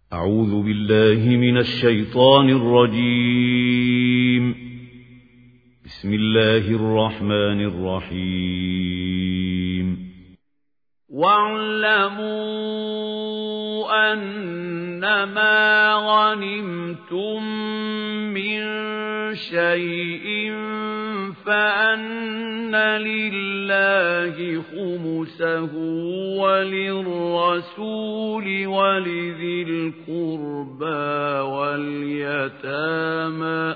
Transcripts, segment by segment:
أعوذ بالله من الشيطان الرجيم. بسم الله الرحمن الرحيم. واعلموا أنما غنمتم من شيء فأن لله خمسه وللرسول ولذي القربى واليتامى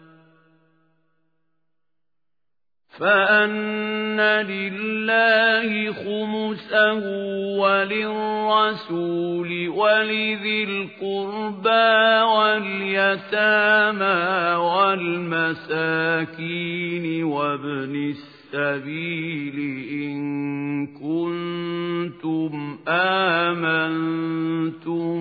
فأن لله خمسه وللرسول ولذي القربى واليتامى والمساكين وابن السبيل إن كنتم آمنتم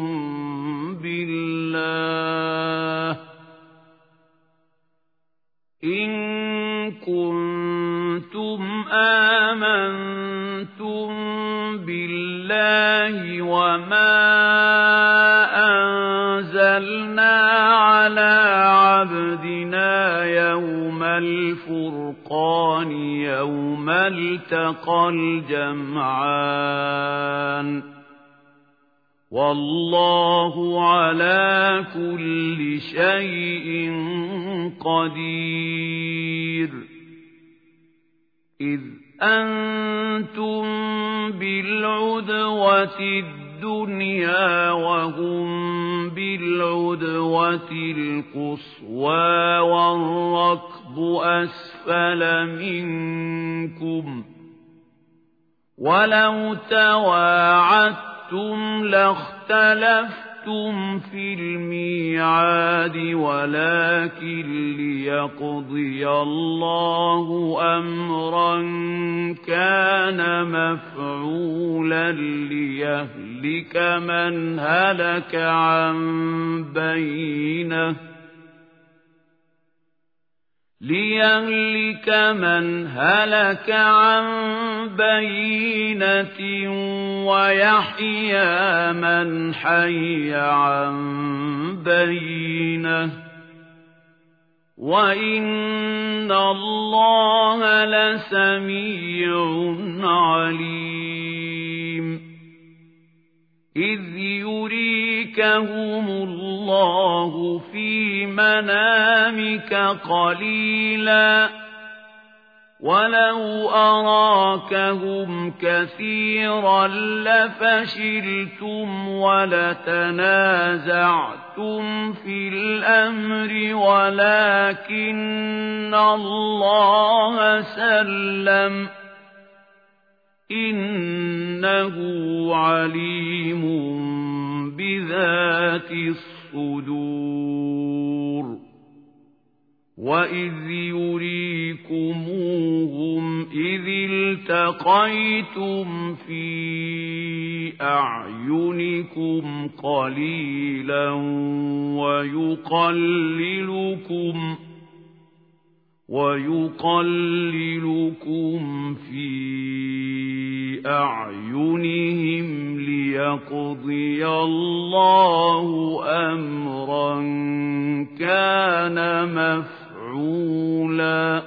بالله وما أنزلنا على عبدنا يوم الفرقان يوم التقى الجمعان والله على كل شيء قدير. إذ أنتم بالعدوة الدنيا وهم بالعدوة القصوى والركب أسفل منكم ولو تواعدتم لاختلفتم في الميعاد ولكن ليقضي الله أمرا كان مفعولا ليهلك من هلك عن بينة ويحيى من حي عن بينة وإن الله لسميع عليم. إذ يريكهم الله في منامك قليلا ولو أراكهم كثيرا لفشلتم ولتنازعتم في الأمر ولكن الله سلم إنه عليم بذات الصدور. وإذ يريكموهم إذ التقيتم في أعينكم قليلا ويقللكم في أعينهم ليقضي الله أمرا كان مفعولا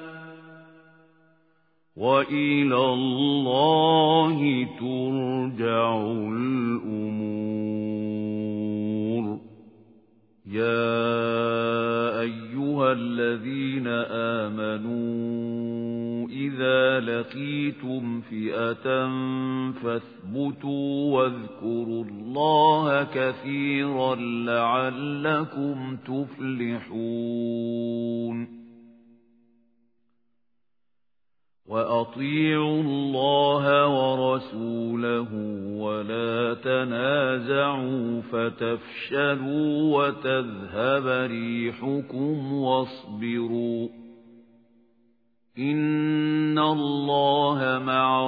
وإلى الله ترجع الأمور. يا أيها الذين آمنوا إذا لقيتم فئة فاثبتوا واذكروا الله كثيرا لعلكم تفلحون. وأطيعوا الله ورسوله ولا تنازعوا فتفشلوا وتذهب ريحكم واصبروا إن الله مع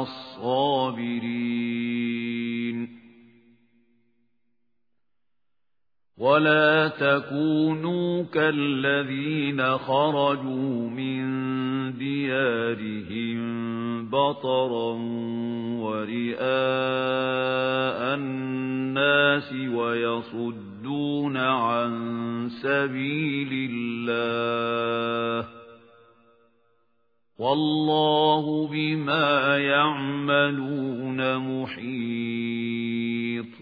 الصابرين. ولا تكونوا كالذين خرجوا من ديارهم بطرا ورئاء الناس ويصدون عن سبيل الله والله بما يعملون محيط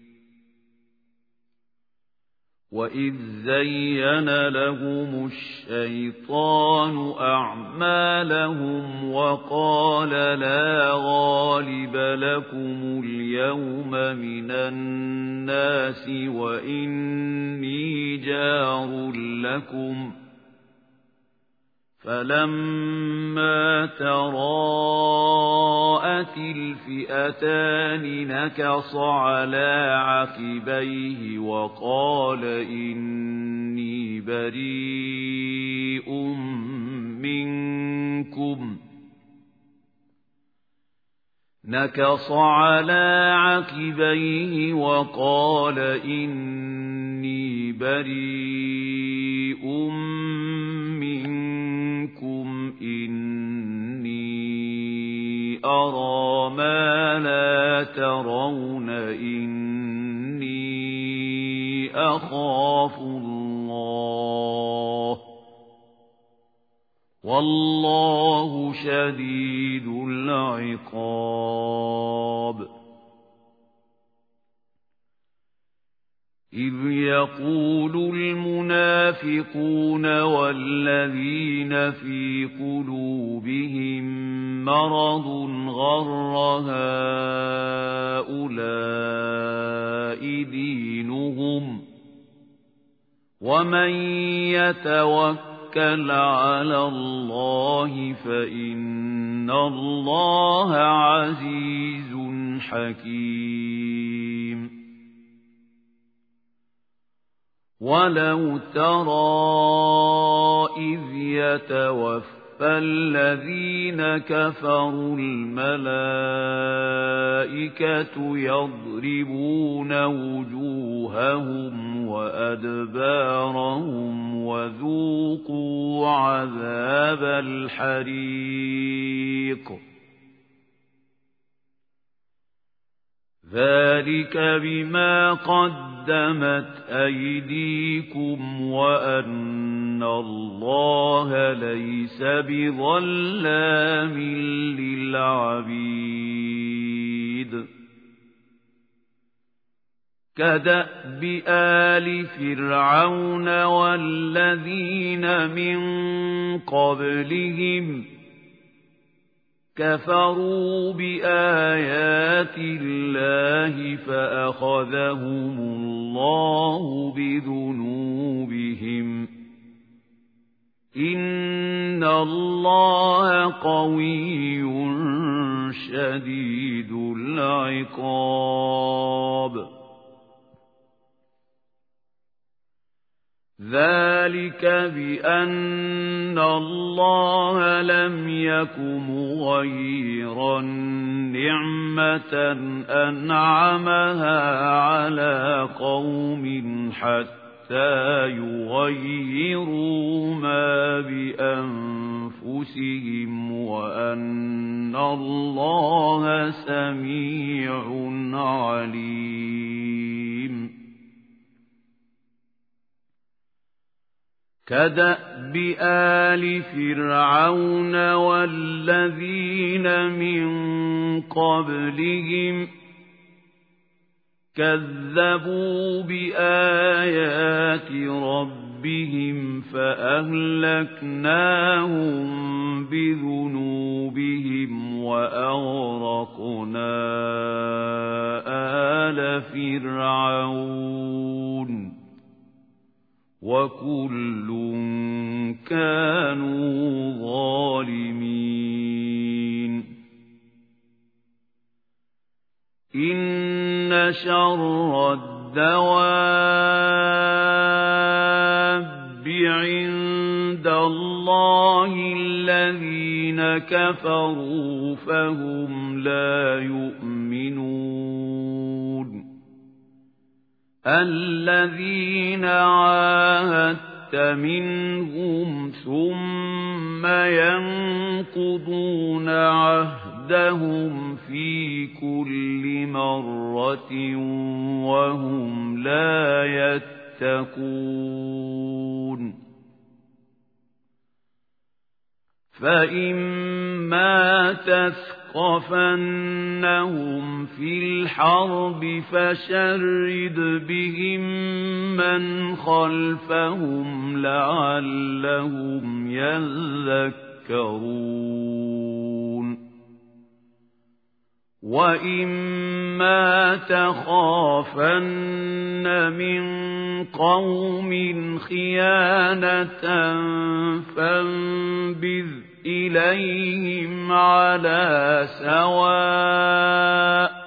وإذ زين لهم الشيطان أعمالهم وقال لا غالب لكم اليوم من الناس وإني جار لكم فلما تراءت الفئتان نكص على عقبيه وقال إني بريء منكم نكص على عقبيه وقال إني بريء منكم إني أرى ما لا ترون إني أخاف الله والله شديد العقاب إذ يقول المنافقون والذين في قلوبهم مرض غر هؤلاء دينهم ومن يتوكل على الله فإن الله عزيز حكيم ولو ترى إذ يتوفى الذين كفروا الملائكة يضربون وجوههم وأدبارهم وذوقوا عذاب الحريق ذلك بما قدمت أيديكم وأن الله ليس بظلام للعبيد كدأب آل فرعون والذين من قبلهم كفروا بآيات الله فأخذهم الله بذنوبهم إن الله قوي شديد العقاب ذلك بأن الله لم يك مغيرا نعمة أنعمها على قوم حتى يغيروا ما بأنفسهم وأن الله سميع عليم كدأب آل فرعون والذين من قبلهم كذبوا بآيات ربهم فأهلكناهم بذنوبهم وأغرقنا آل فرعون وكل كانوا ظالمين إن شر الدواب عند الله الذين كفروا فهم لا يؤمنون الذين عاهدت منهم ثم ينقضون عهدهم في كل مرة وهم لا يتقون فإما تثقفنهم في الحرب فشرد بهم من خلفهم لعلهم يذكرون وإما تخافن من قوم خيانة فانبذ إليهم على سواء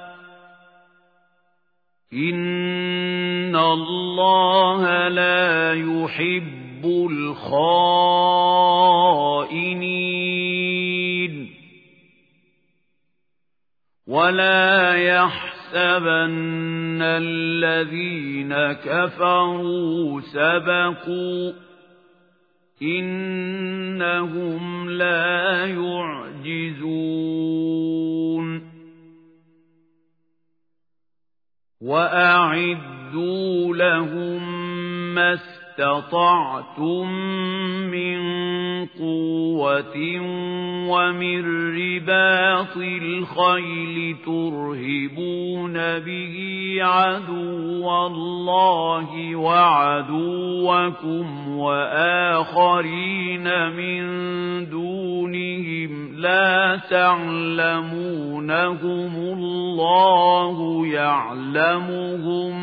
إن الله لا يحب الخائنين ولا يحسبن الذين كفروا سبقوا إنهم لا يعجزون وأعدوا لهم ما استطعتم من قوة ومن رباط الخيل ترهبون به عدو الله وعدوكم وآخرين من دونهم لا تعلمونهم الله يعلمهم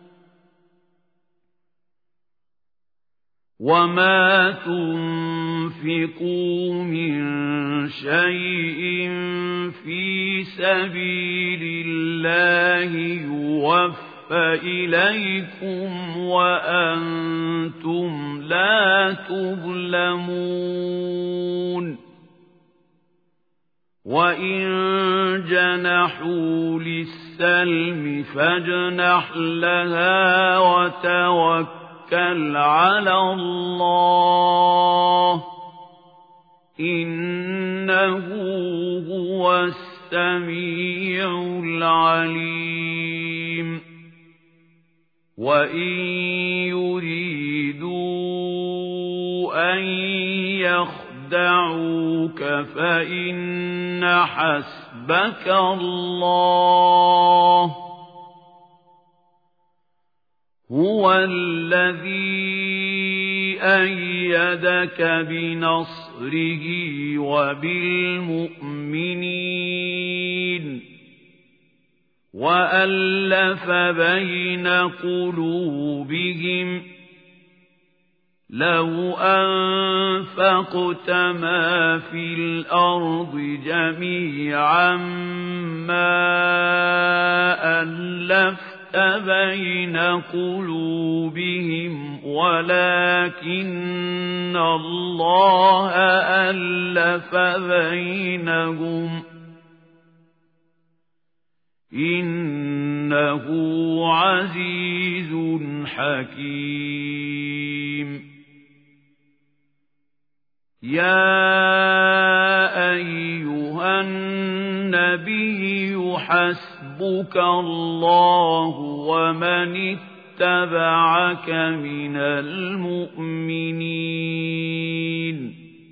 وما تنفقوا من شيء في سبيل الله يوفى إليكم وأنتم لا تظلمون وإن جنحوا للسلم فاجنح لها وتوكل على الله إنه هو السميع العليم وإن يريدوا أن يخدعوك فإن حسبك الله هو الذي أيدك بنصره وبالمؤمنين وألف بين قلوبهم لو أنفقت ما في الأرض جميعا ما ألفت بين قلوبهم ولكن الله ألف بينهم إنه عزيز حكيم يا أيها النبي حسبك الله ومن اتبعك من المؤمنين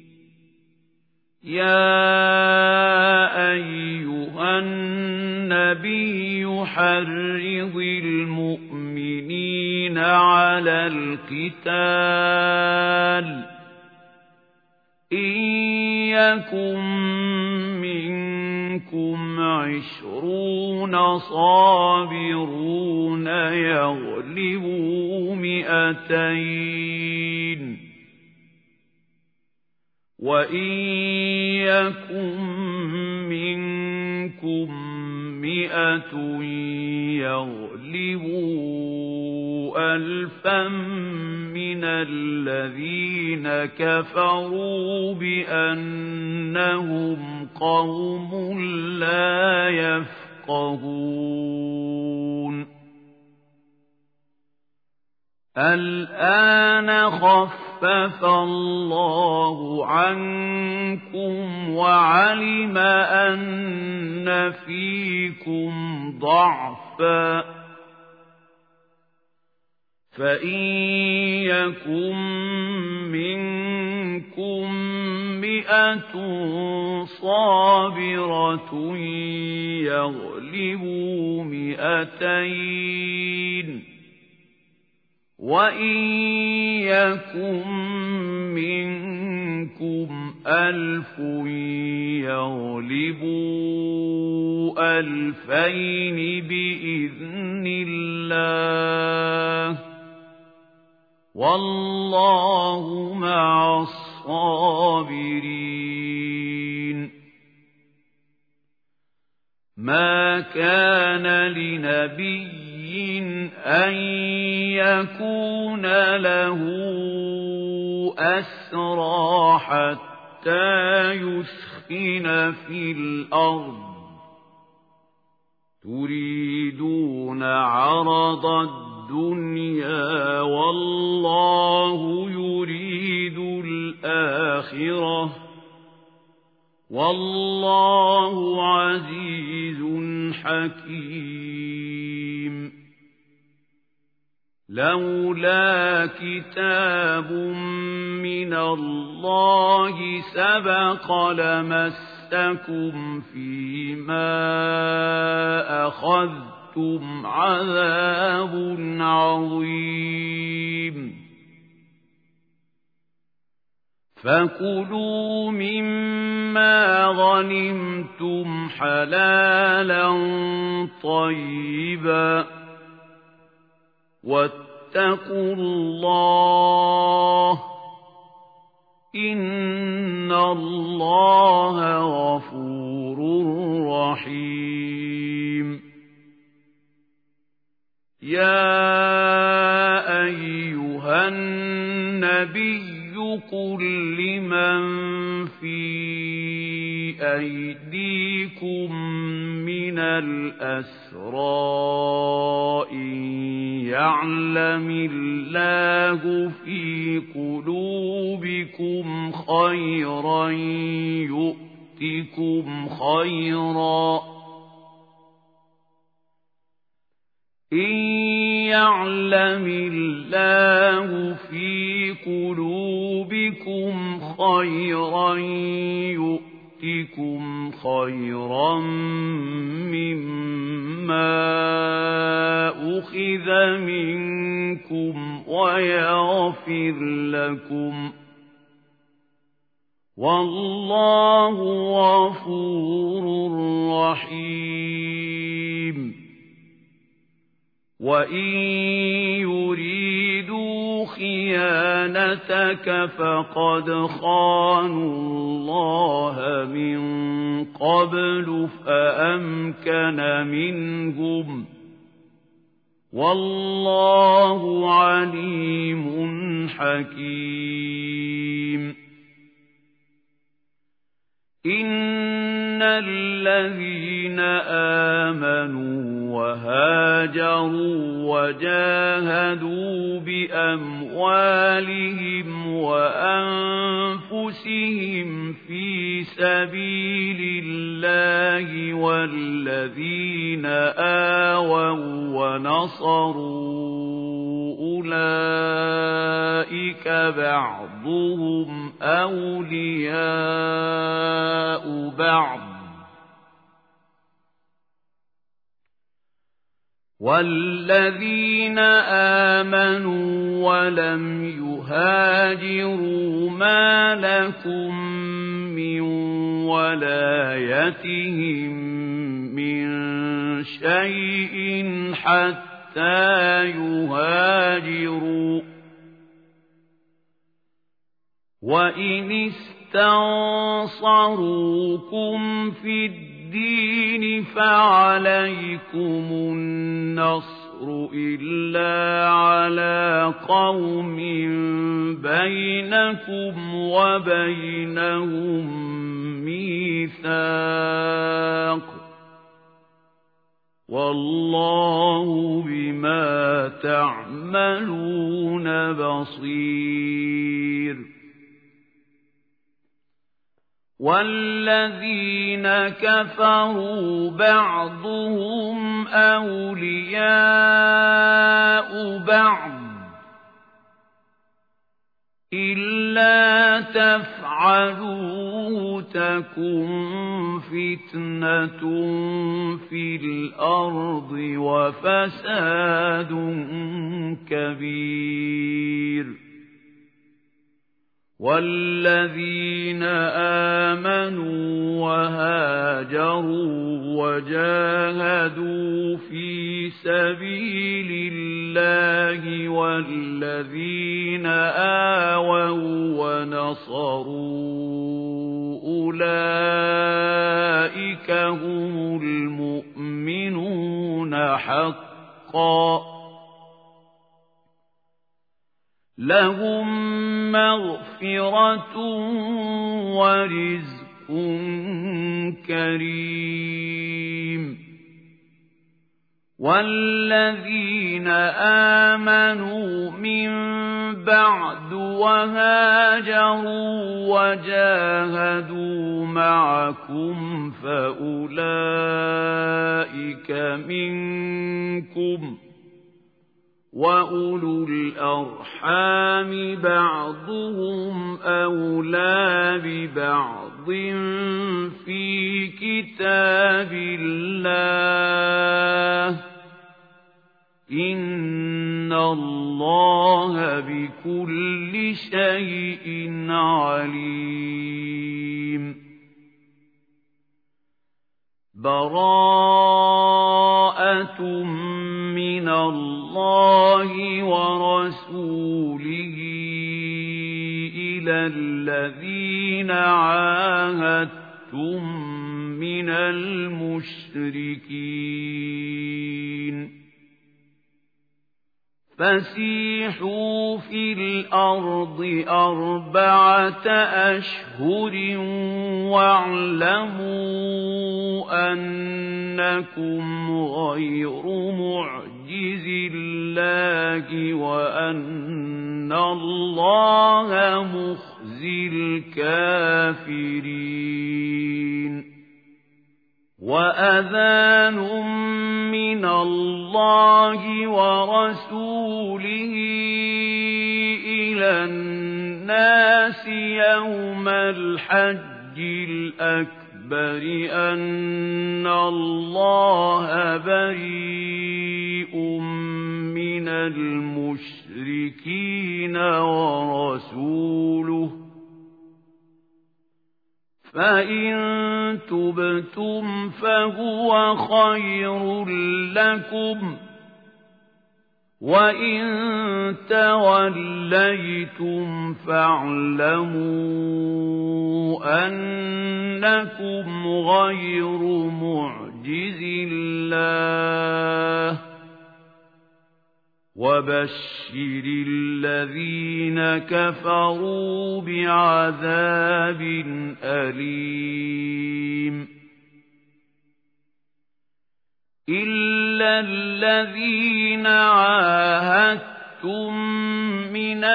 يا أيها النبي حرض المؤمنين على القتال إن يكن منكم 20 صابرون يغلبوا 200 وإن يكن منكم 100 يغلبوا 1000 من الذين كفروا بأنهم قوم لا يفقهون الآن خفف الله عنكم وعلم أن فيكم ضعفا فإن يكن منكم 100 صابرة يغلبوا 200 وإن يكن منكم 1000 يغلبوا 2000 بإذن الله والله مع الصابرين ما كان لنبي أن يكون له أسرى حتى يثخن في الأرض تريدون عرض الدنيا والله يريد الآخرة والله عزيز حكيم لولا كتاب من الله سبق لمسكم فيما أخذتم عذاب عظيم فكلوا مما غنمتم حلالا طيبا واتقوا الله إن الله غفور رحيم يا أيها النبي قل لمن في أيديكم من الأسرى إن يعلم الله في قلوبكم خيرا يؤتكم خيرا إن يعلم الله في قلوبكم خيرا يؤتكم خيرا مما أخذ منكم ويغفر لكم والله غفور رحيم وإن يريدوا خيانتك فقد خانوا الله من قبل فأمكن منهم والله عليم حكيم إن الذين آمنوا وهاجروا وجاهدوا بأموالهم وأنفسهم في سبيل الله والذين آووا ونصروا أولئك بعضهم أولياء بعض والذين آمنوا ولم يهاجروا ما لكم من ولايتهم من شيء حتى يهاجروا وإن استنصروكم في الدين فعليكم النصر إلا على قوم بينكم وبينهم ميثاق والله بما تعملون بصير والذين كفروا بعضهم أولياء بعض إلا تفعلوه تكن فتنة في الأرض وفساد كبير والذين آمنوا وهاجروا وجاهدوا في سبيل الله والذين آووا ونصروا أولئك هم المؤمنون حقا لهم مغفرة ورزق كريم والذين آمنوا من بعد وهاجروا وجاهدوا معكم فأولئك منكم وأولو الأرحام بعضهم أولى ببعض في كتاب الله إن الله بكل شيء عليم براءة من الله ورسوله إلى الذين عاهدتم من المشركين فسيحوا في الأرض 4 أشهر واعلموا أنكم غير معجز الله وأن الله مخزي الكافرين وأذان من الله ورسوله إلى الناس يوم الحج الأكبر أن الله بريء من المشركين ورسوله فإن تبتم فهو خير لكم وإن توليتم فاعلموا أنكم غير معجز الله وبشر الذين كفروا بعذاب أليم إلا الذين عاهدتم من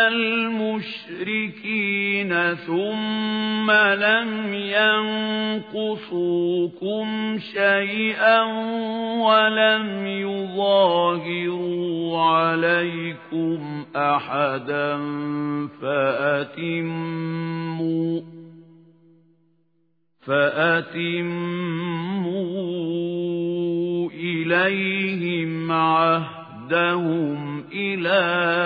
المشركين ثم لم ينقصوكم شيئا ولم يظاهروا عليكم أحدا فأتموا إليهم عهدهم إلى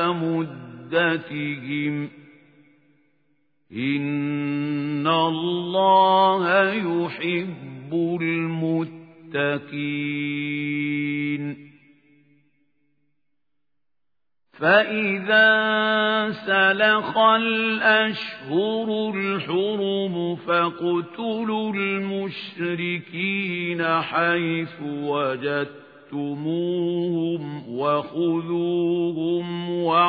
مدتهم إن الله يحب المتقين فإذا سلخ الأشهر الحرم فاقتلوا المشركين حيث وجدتموهم وخذوهم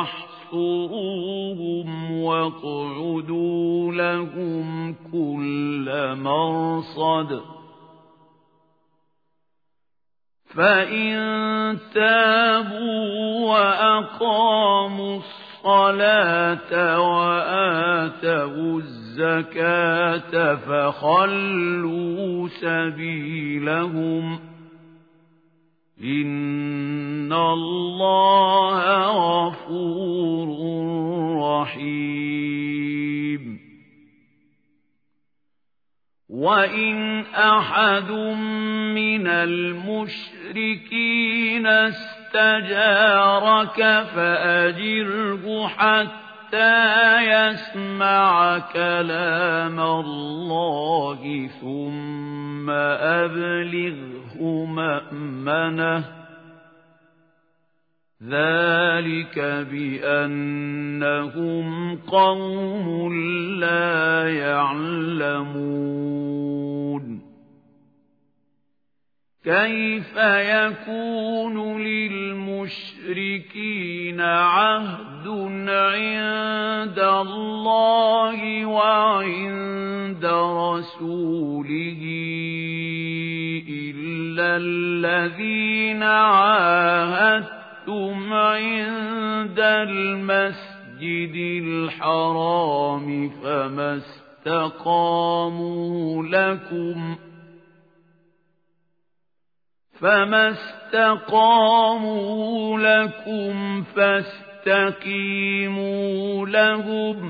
واحصروهم واقعدوا لهم كل مرصد فإن تابوا وأقاموا الصلاة وآتوا الزكاة فخلوا سبيلهم إن الله غفور رحيم وإن أحد من المشركين استجارك فأجره حتى يسمع كلام الله ثم أبلغه مأمنه ذلك بأنهم قوم لا يعلمون كيف يكون للمشركين عهد عند الله وعند رسوله إلا الذين عاهدتم عند المسجد الحرام فما استقاموا لكم فاستقيموا لهم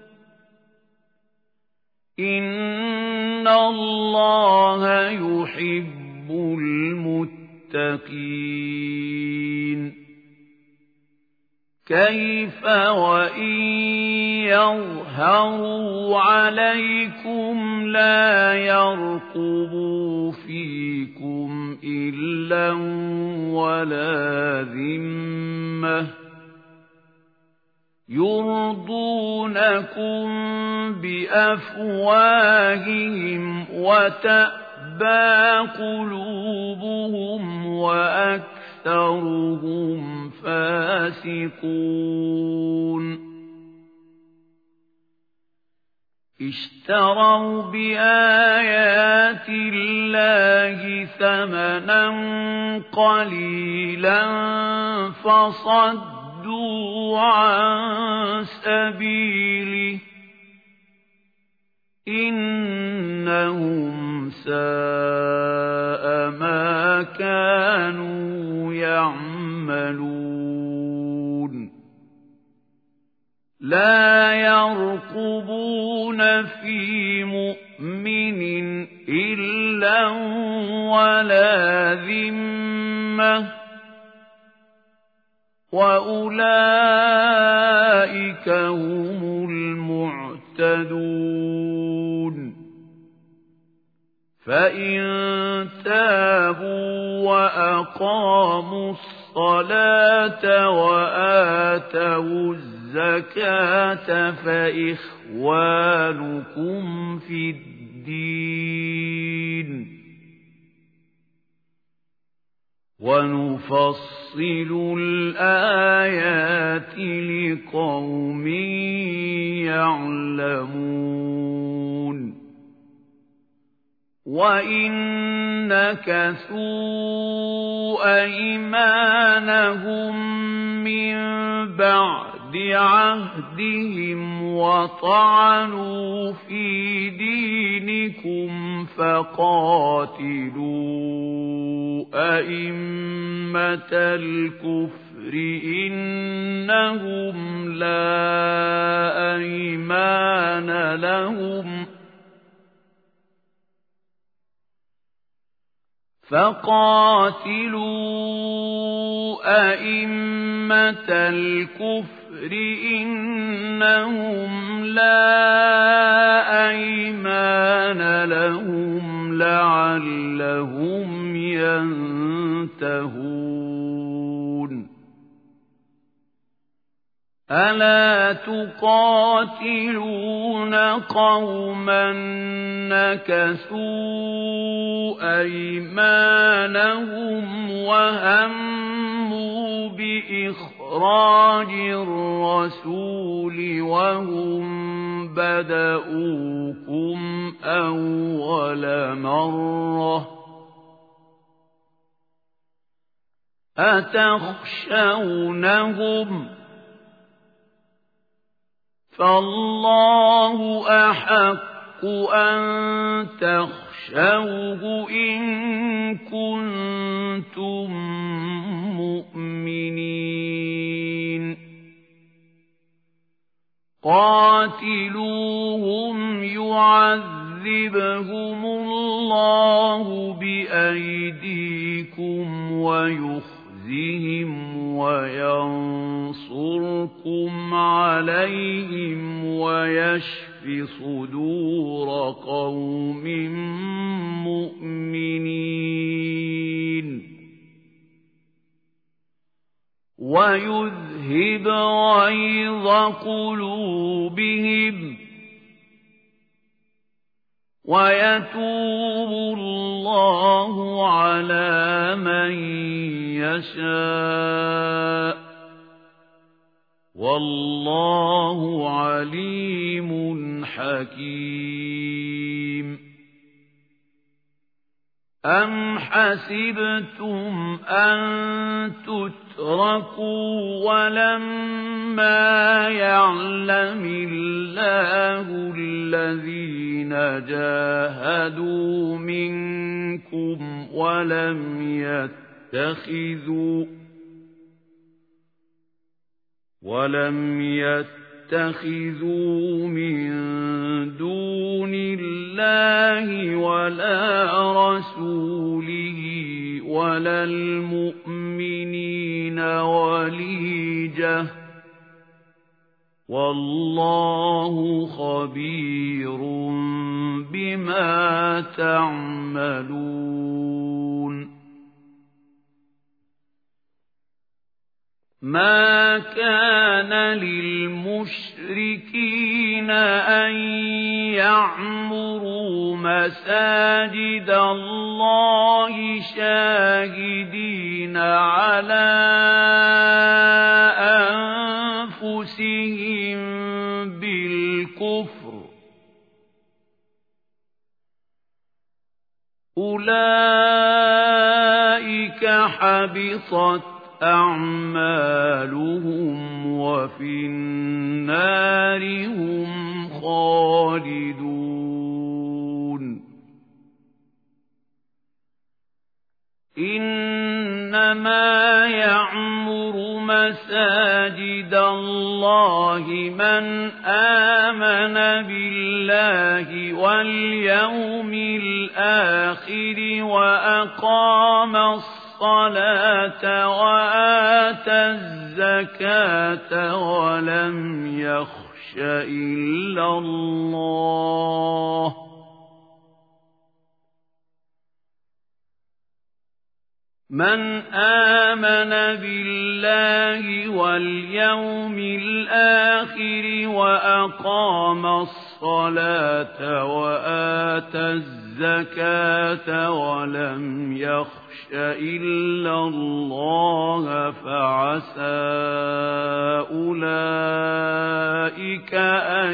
إن الله يحب المتقين كيف وإن يظهروا عليكم لا يرقبوا فيكم إلا ولا ذمة يرضونكم بأفواههم وتأبى قلوبهم وأكثرهم فاسقون اشتروا بآيات الله ثمنا قليلا فصدوا عن سبيله إنهم ساء ما كانوا يعملون لا يرقبون في مؤمن إلا ولا ذمة وأولئك هم المعتدون فإن تابوا وأقاموا الصلاة وآتوا الزكاة فإخوانكم في الدين ونفصل الآيات لقوم يعلمون وإن نكثوا أيمانهم من بعد عهدهم وطعنوا في دينكم فقاتلوا أئمة الكفر إنهم لا أيمان لهم أئمة الكفر إنهم لا أيمان لهم لعلهم ينتهون ألا تقاتلون قوما نكثوا أيمانهم وهموا بإخراج الرسول وهم بدؤوكم أول مرة أتخشونهم فالله أحق أن تخشوه إن كنتم مؤمنين قاتلوهم يعذبهم الله بأيديكم ويخزهم وينصركم عليهم ويشف صدور قوم مؤمنين ويذهب غيظ قلوبهم ويتوب الله على من يشاء والله عليم حكيم أم حسبتم أن تتركوا ولما يعلم الله الذين جاهدوا منكم ولم يتخذوا من دون الله ولا رسوله ولا المؤمنين وليجة والله خبير بما تعملون ما كان للمشركين أن يعمروا مساجد الله شاهدين على أنفسهم بالكفر أولئك حبطت أعمالهم وفي النار هم خالدون إنما يعمر مساجد الله من آمن بالله واليوم الآخر وأقام الصلاة وآتى الزكاة ولم يخش إلا الله من آمن بالله واليوم الآخر وأقام الصلاة وآتى الزكاة ولم يخش إلا الله فعسى أولئك أن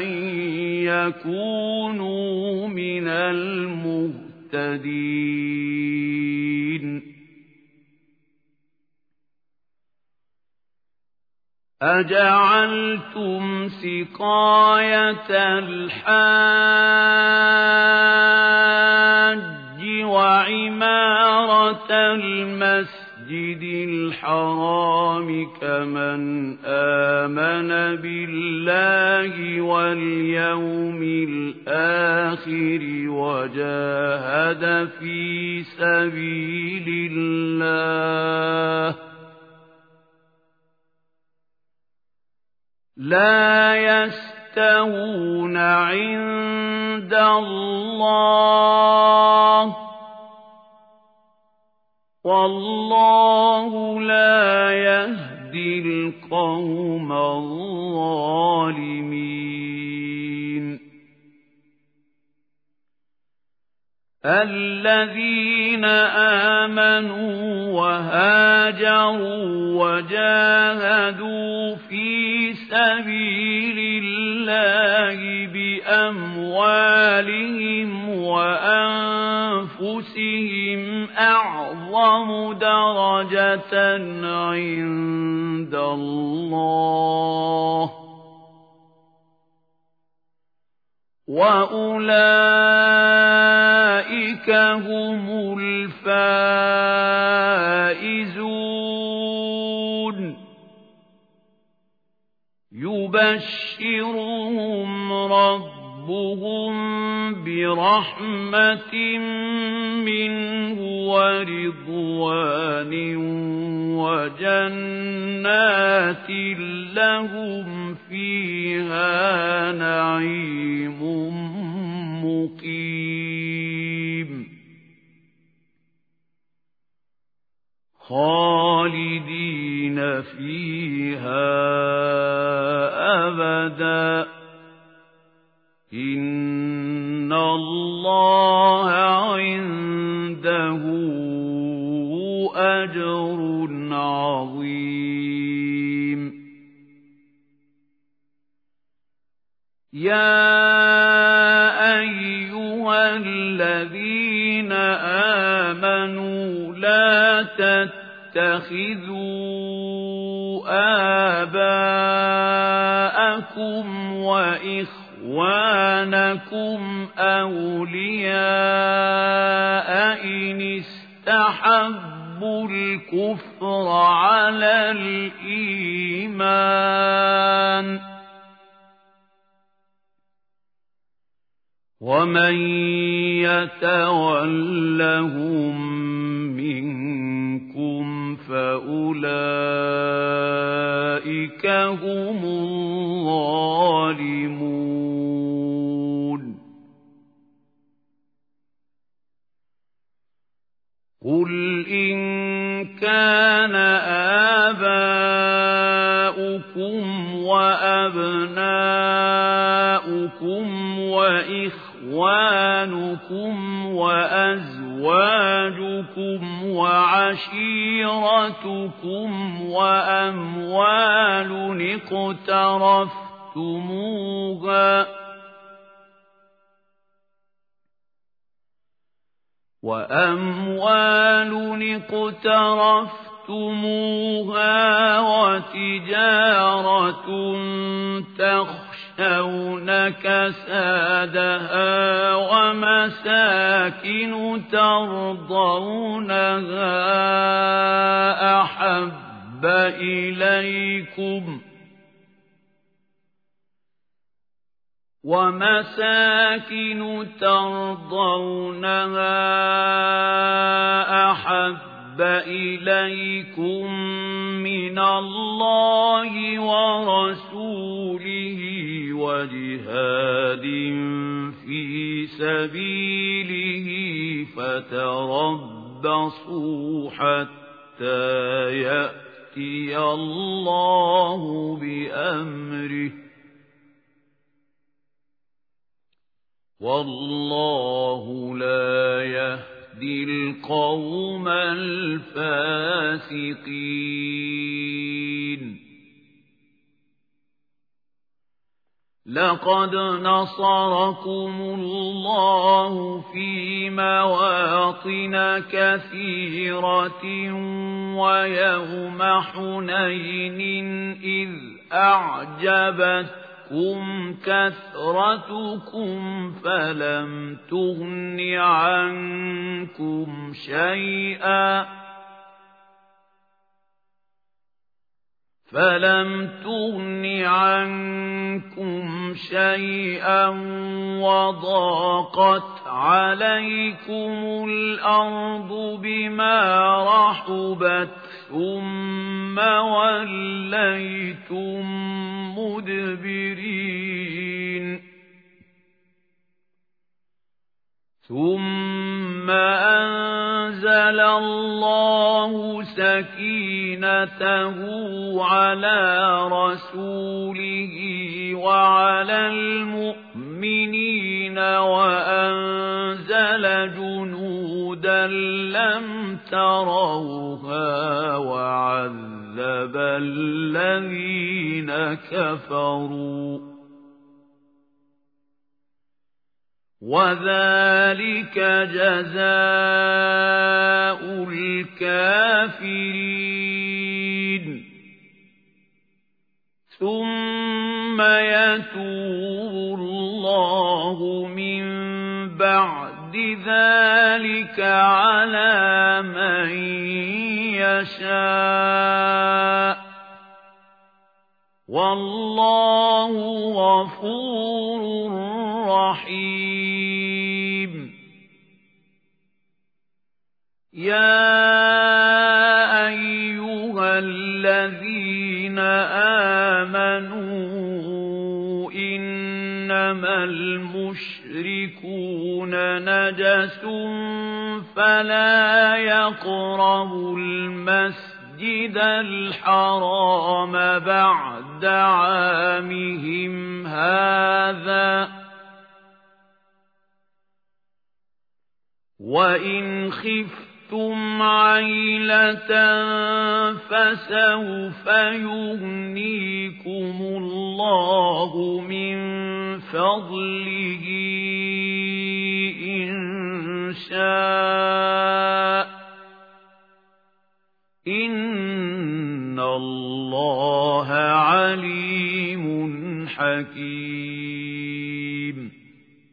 يكونوا من المهتدين أجعلتم سقاية الحاج وعمارة المسجد الحرام كمن آمن بالله واليوم الآخر وجاهد في سبيل الله لا يستوون عند الله والله لا يهدي القوم الظالمين الذين آمنوا وهاجروا وجاهدوا في سبيل الله بأموالهم وأنفسهم أعظم درجة عند الله وأولئك هم الفائزون يبشرهم ربهم برحمة منه ورضوان وجنات لهم فيها نعيم مقيم خالدين فيها أبدا إن الله عنده أجر عظيم يا أيها الذين آمنوا لا تتخذوا آباءكم وإخوانكم أولياء إن استحبوا الكفر على الإيمان ومن يتولهم منكم فأولئك هم الظالمون قل إن كان آباؤكم وأبناؤكم وإخوانكم وأزواجكم وعشيرتكم وأموال اقترفتموها وتجارة تخشون كسادها ومساكن ترضونها أحب إليكم من الله ورسوله وجهاد في سبيله فتربصوا حتى يأتي الله بأمره والله لا يهدي القوم الفاسقين لقد نصركم الله في مواطن كثيرة ويوم حنين إذ أعجبتكم كثرتكم فلم تغن عنكم شيئا وضاقت عليكم الأرض بما رحبت ثم وليتم مدبرين ثم أنزل الله سكينته على رسوله وعلى المؤمنين وأنزل جنودا لم تروها وعذب الذين كفروا وذلك جزاء الكافرين ثم يتوب الله من بعد ذلك على من يشاء والله غفور رحيم يا أيها الذين آمنوا إنما المشركون نجس فلا يقربوا المسجد الحرام بعد عامهم هذا وإن خفتم عيلة فسوف يغنيكم الله من فضله إن شاء إن الله عليم حكيم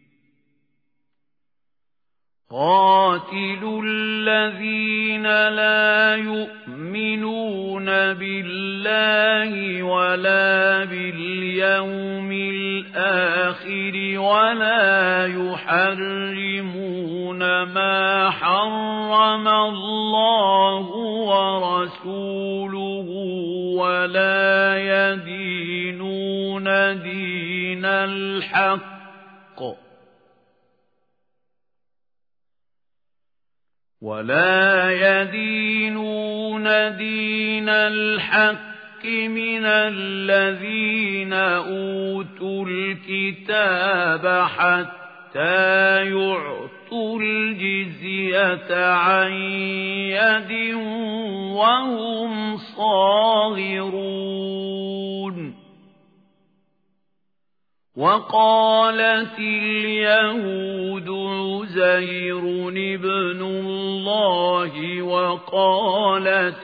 قاتلوا الذين لا يؤمنون بالله ولا باليوم الآخر ولا يحرمون ما حرم الله ورسوله ولا يدينون دين الحق من الذين أوتوا الكتاب حتى يعطوا الجزية عن يد وهم صاغرون وقالت اليهود عزير ابن الله وقالت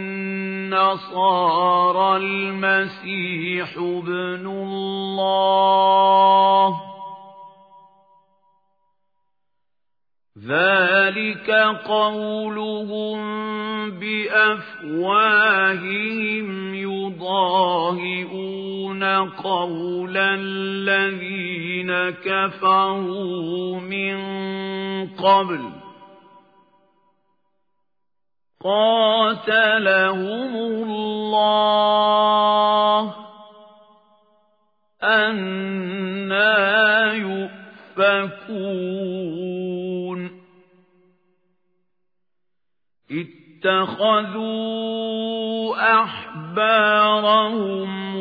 النصارى المسيح ابن الله ذلك قولهم بأفواههم يضاهئون قول الذين كفروا من قبل قاتلهم الله أنى يؤفكون اتخذوا أحبارهم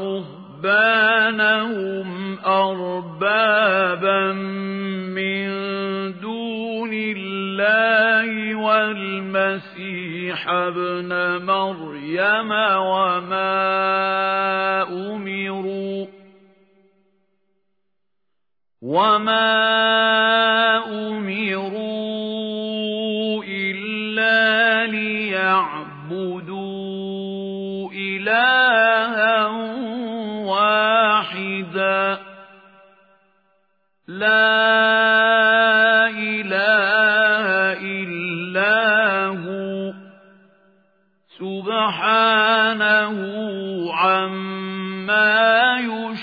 ورهبانهم أربابا من دون الله والمسيح ابن مريم وما أمروا إلا ليعبدوا إلها واحدا لا إله إلا هو سبحانه عما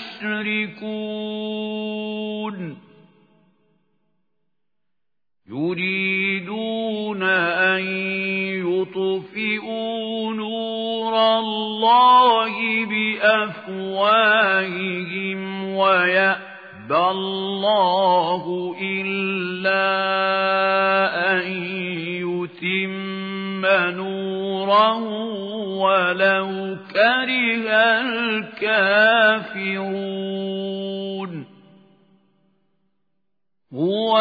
يشركون يريدون أن يطفئوا نور الله بأفواههم ويأبى الله إلا أن يتم نوره ولو كره الكافرون هو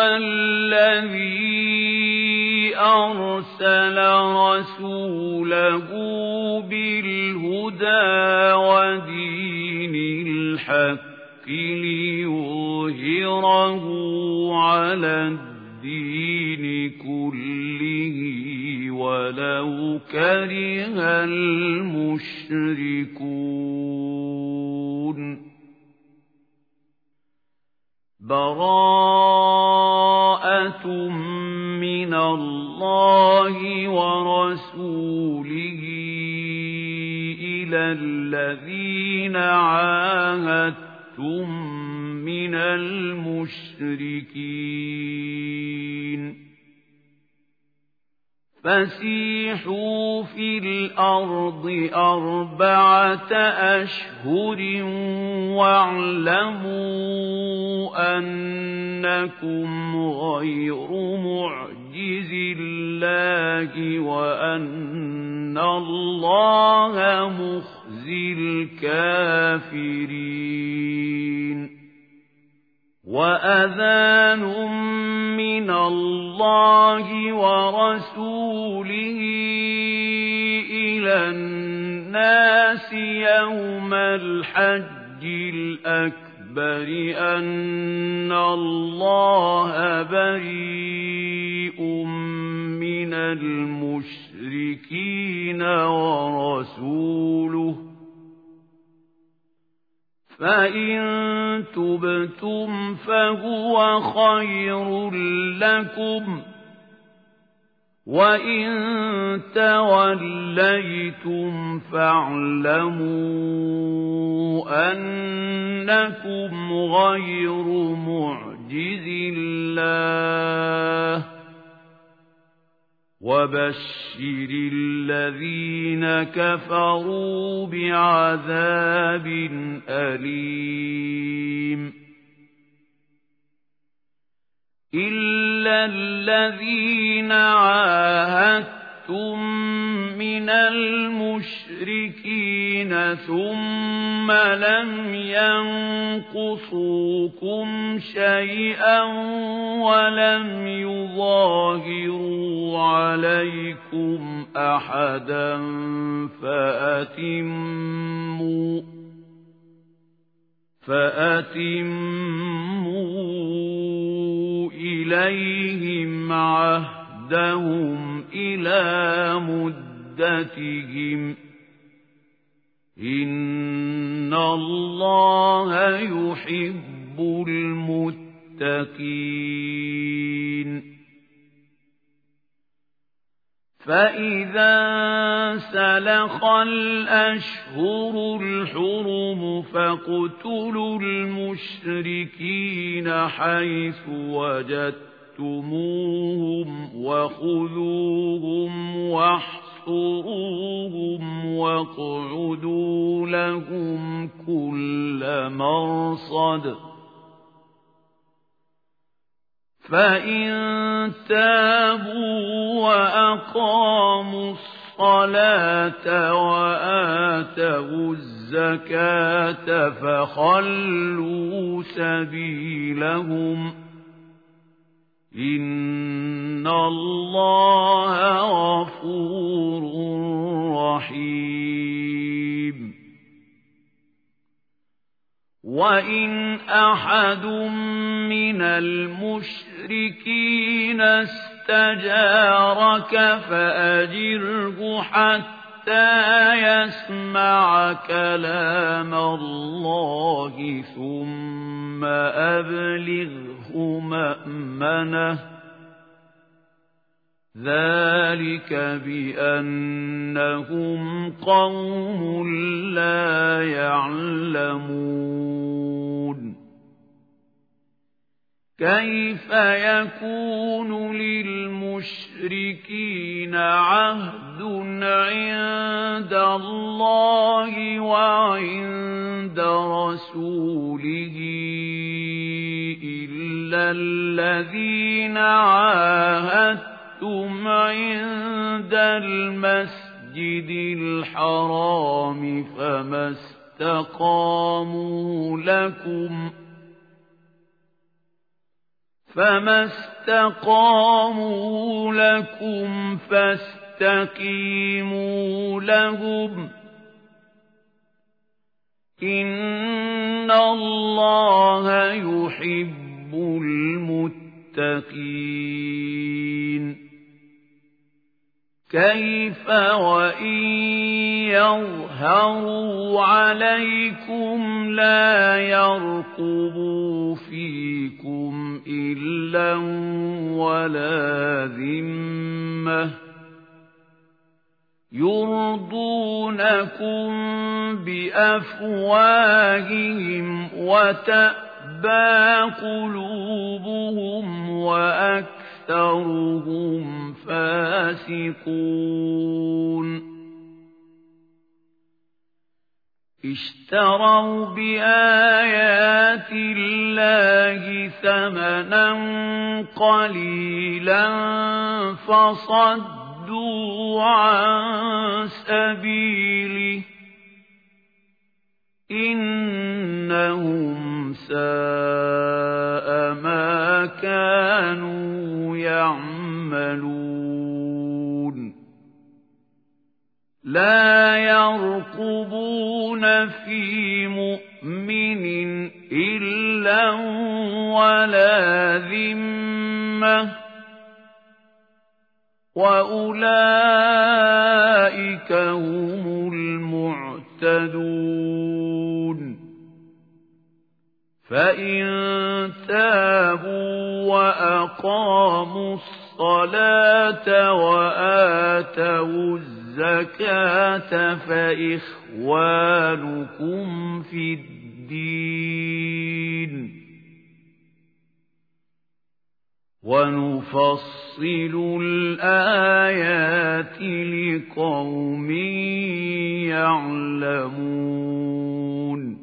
الذي أرسل رسوله بالهدى ودين الحق ليظهره على الدين كله ولو كره المشركون براءة من الله ورسوله إلى الذين عاهدتم من المشركين فسيحوا في الأرض 4 أشهر واعلموا أنكم غير معجز الله وأن الله مخزي الكافرين وأذان من الله ورسوله إلى الناس يوم الحج الأكبر أن الله بريء من المشركين ورسوله فإن تبتم فهو خير لكم وإن توليتم فاعلموا أنكم غير معجز الله وبشر الذين كفروا بعذاب أليم إلا الذين عاهدتم من المشركين ثم لم ينقصوكم شيئا ولم يظاهروا عليكم أحدا فأتموا إليهم عهدهم إلى مدتهم إن الله يحب المتقين فإذا سلخ الأشهر الحرم فاقتلوا المشركين حيث وجدتموهم وخذوهم واحصروهم واقعدوا لهم كل مرصد فإن تابوا وأقاموا الصلاة وآتوا الزكاة فخلوا سبيلهم إن الله غفور رحيم وإن أحد من المشركين استجارك فأجره حتى يسمع كلام الله ثم أبلغه مأمنه ذلك بأنهم قوم لا يعلمون كيف يكون للمشركين عهد عند الله وعند رسوله إلا الذين عاهدتم عند المسجد الحرام فما استقاموا لكم فاستقيموا لهم إن اللَّهَ يُحِبُّ الْمُتَّقِينَ كيف وإن يظهروا عليكم لا يرقبوا فيكم إلا ولا ذمة يرضونكم بأفواههم وتأبى قلوبهم وأكثرهم فاسقون اشتروا بآيات الله ثمنا قليلا فصدوا عن سبيله إنهم ساء ما كانوا يعملون لا يرقبون في مؤمن إلا ولا ذمة وأولئك هم المعتدون فإن تابوا وأقاموا الصلاة وآتوا الزكاة فإخوانكم في الدين ونفصل الآيات لقوم يعلمون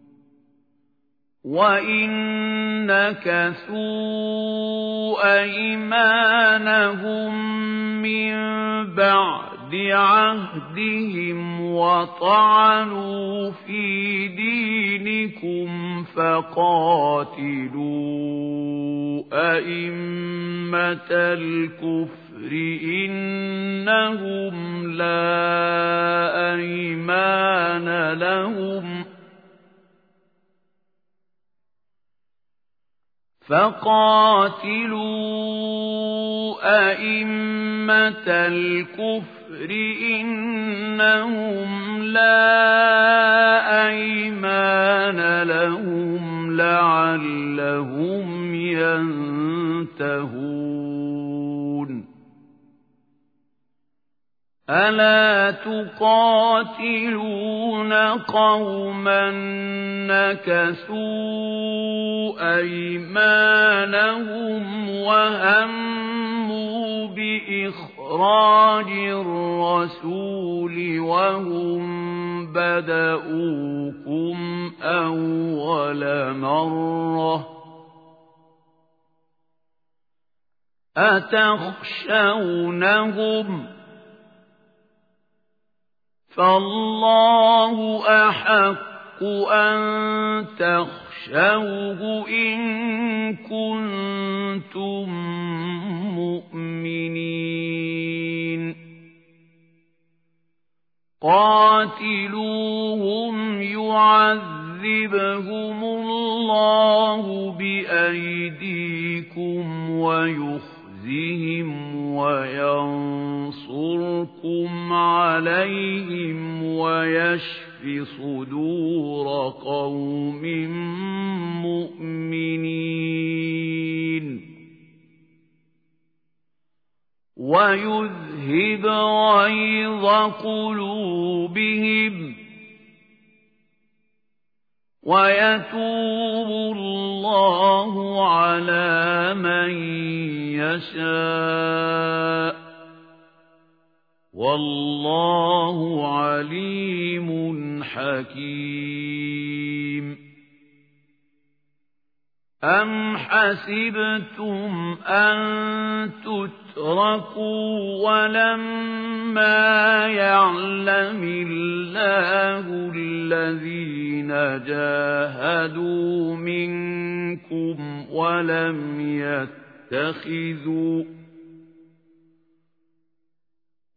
وإن نكثوا أيمانهم من بعد عهدهم وطعنوا في دينكم فقاتلوا أئمة الكفر إنهم لا أيمان لهم أئمة الكفر إنهم لا أيمان لهم لعلهم ينتهون ألا تقاتلون قوما نكثوا أيمانهم وهموا بإخراج الرسول وهم بدؤوكم أول مرة أتخشونهم فالله أحق أن تخشوه إن كنتم مؤمنين قاتلوهم يعذبهم الله بأيديكم ويخزهم وينصركم عليهم ويشف صدور قوم مؤمنين ويذهب غيظ قلوبهم ويتوب الله على من يشاء والله عليم حكيم أم حسبتم أن تتركوا ولما يعلم الله الذين جاهدوا منكم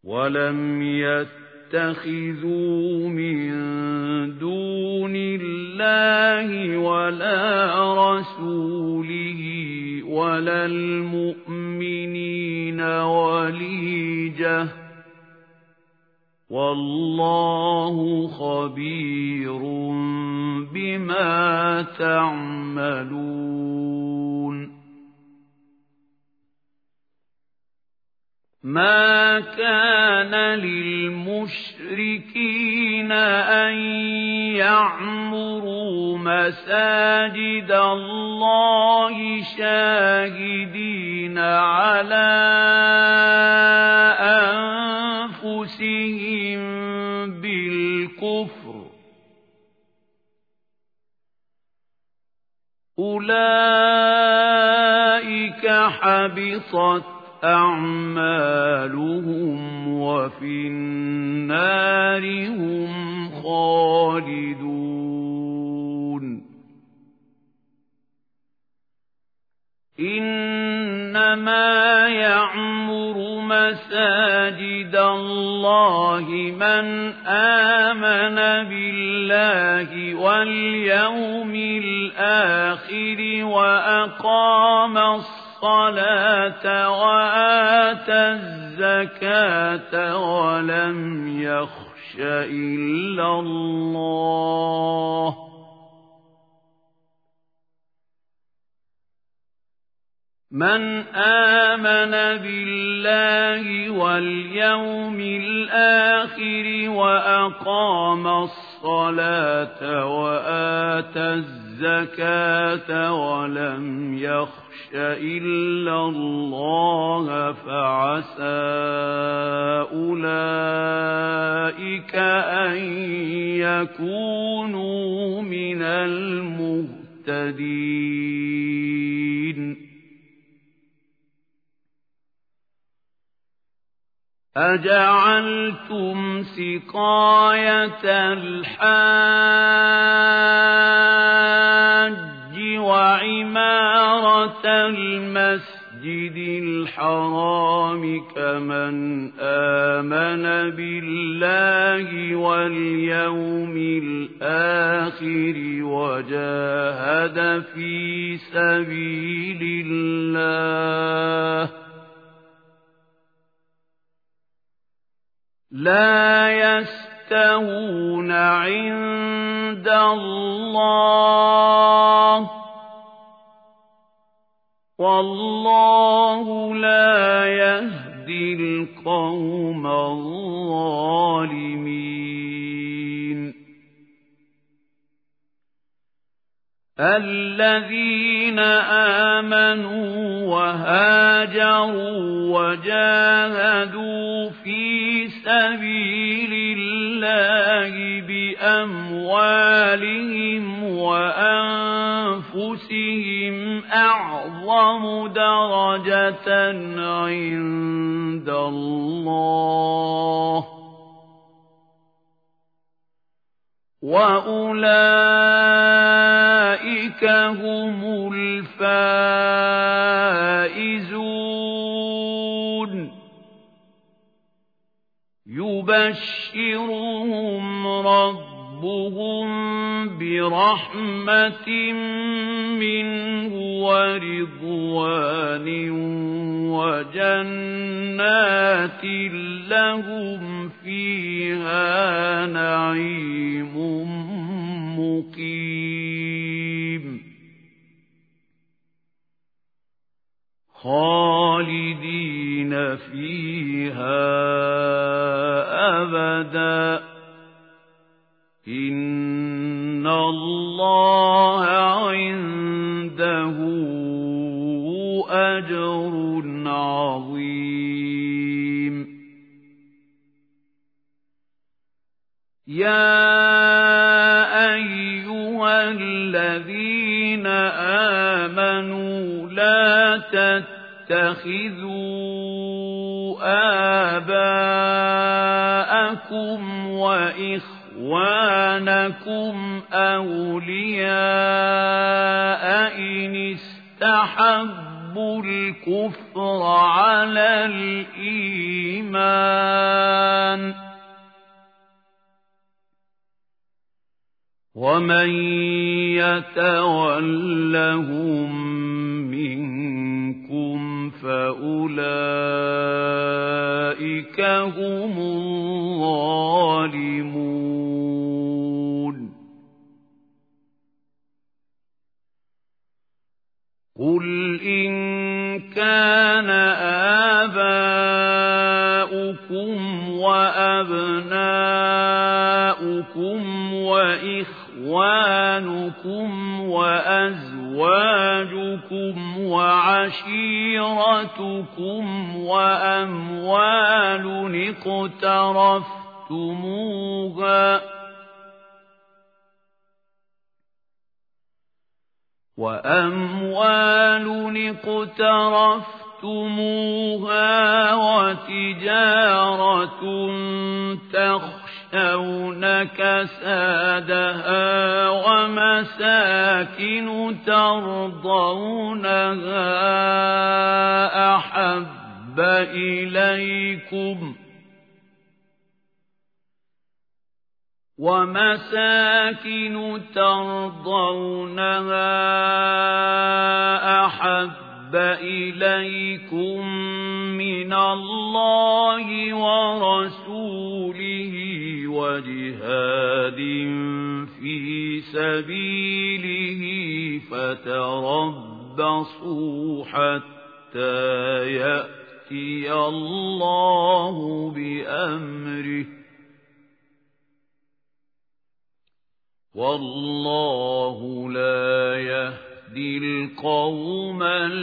ولم يتخذوا من دون الله بالله ولا رسوله ولا المؤمنين وليجة والله خبير بما تعملون ما كان للمشركين أن يعمروا مساجد الله شاهدين على أنفسهم بالكفر أولئك حبطت أعمالهم وفي النار هم خالدون إنما يعمر مساجد الله من آمن بالله واليوم الآخر وأقام الصلاة وآتى الزكاة ولم يخش إلا الله من آمن بالله واليوم الآخر وأقام الصلاة وآتى الزكاة ولم يخش إلا الله فعسى أولئك أن يكونوا من المهتدين أجعلتم سقاية الحاج وعمارة المسجد الحرام كمن آمن بالله واليوم الآخر وجاهد في سبيل الله لا يستوون عند الله والله لا يهدي القوم الظالمين الذين آمنوا وهاجروا وجاهدوا في سبيل الله بأموالهم وأنفسهم أعظم درجة عند الله وأولئك هم الفائزون يبشرهم ربهم برحمة منه ورضوان وجنات لهم فيها نعيم مقيم خالدين فيها أبدا إن الله عنده أجر عظيم يا أيها الذين آمنوا لا تتخذوا آباءكم وإخوانكم أولياء إن استحبوا الكفر على الإيمان ومن يتولهم منكم فأولئك هم الظالمون قل إن كان آباؤكم وأبناؤكم وإخوانكم وأزواجكم وعشيرتكم وأموال اقترفتموها وتجارة تخشون كسادها ومساكن ترضونها أحب إليكم من الله ورسوله وجهاد في سبيله فتربصوا حتى يأتي الله بأمره والله لا يهدي القوم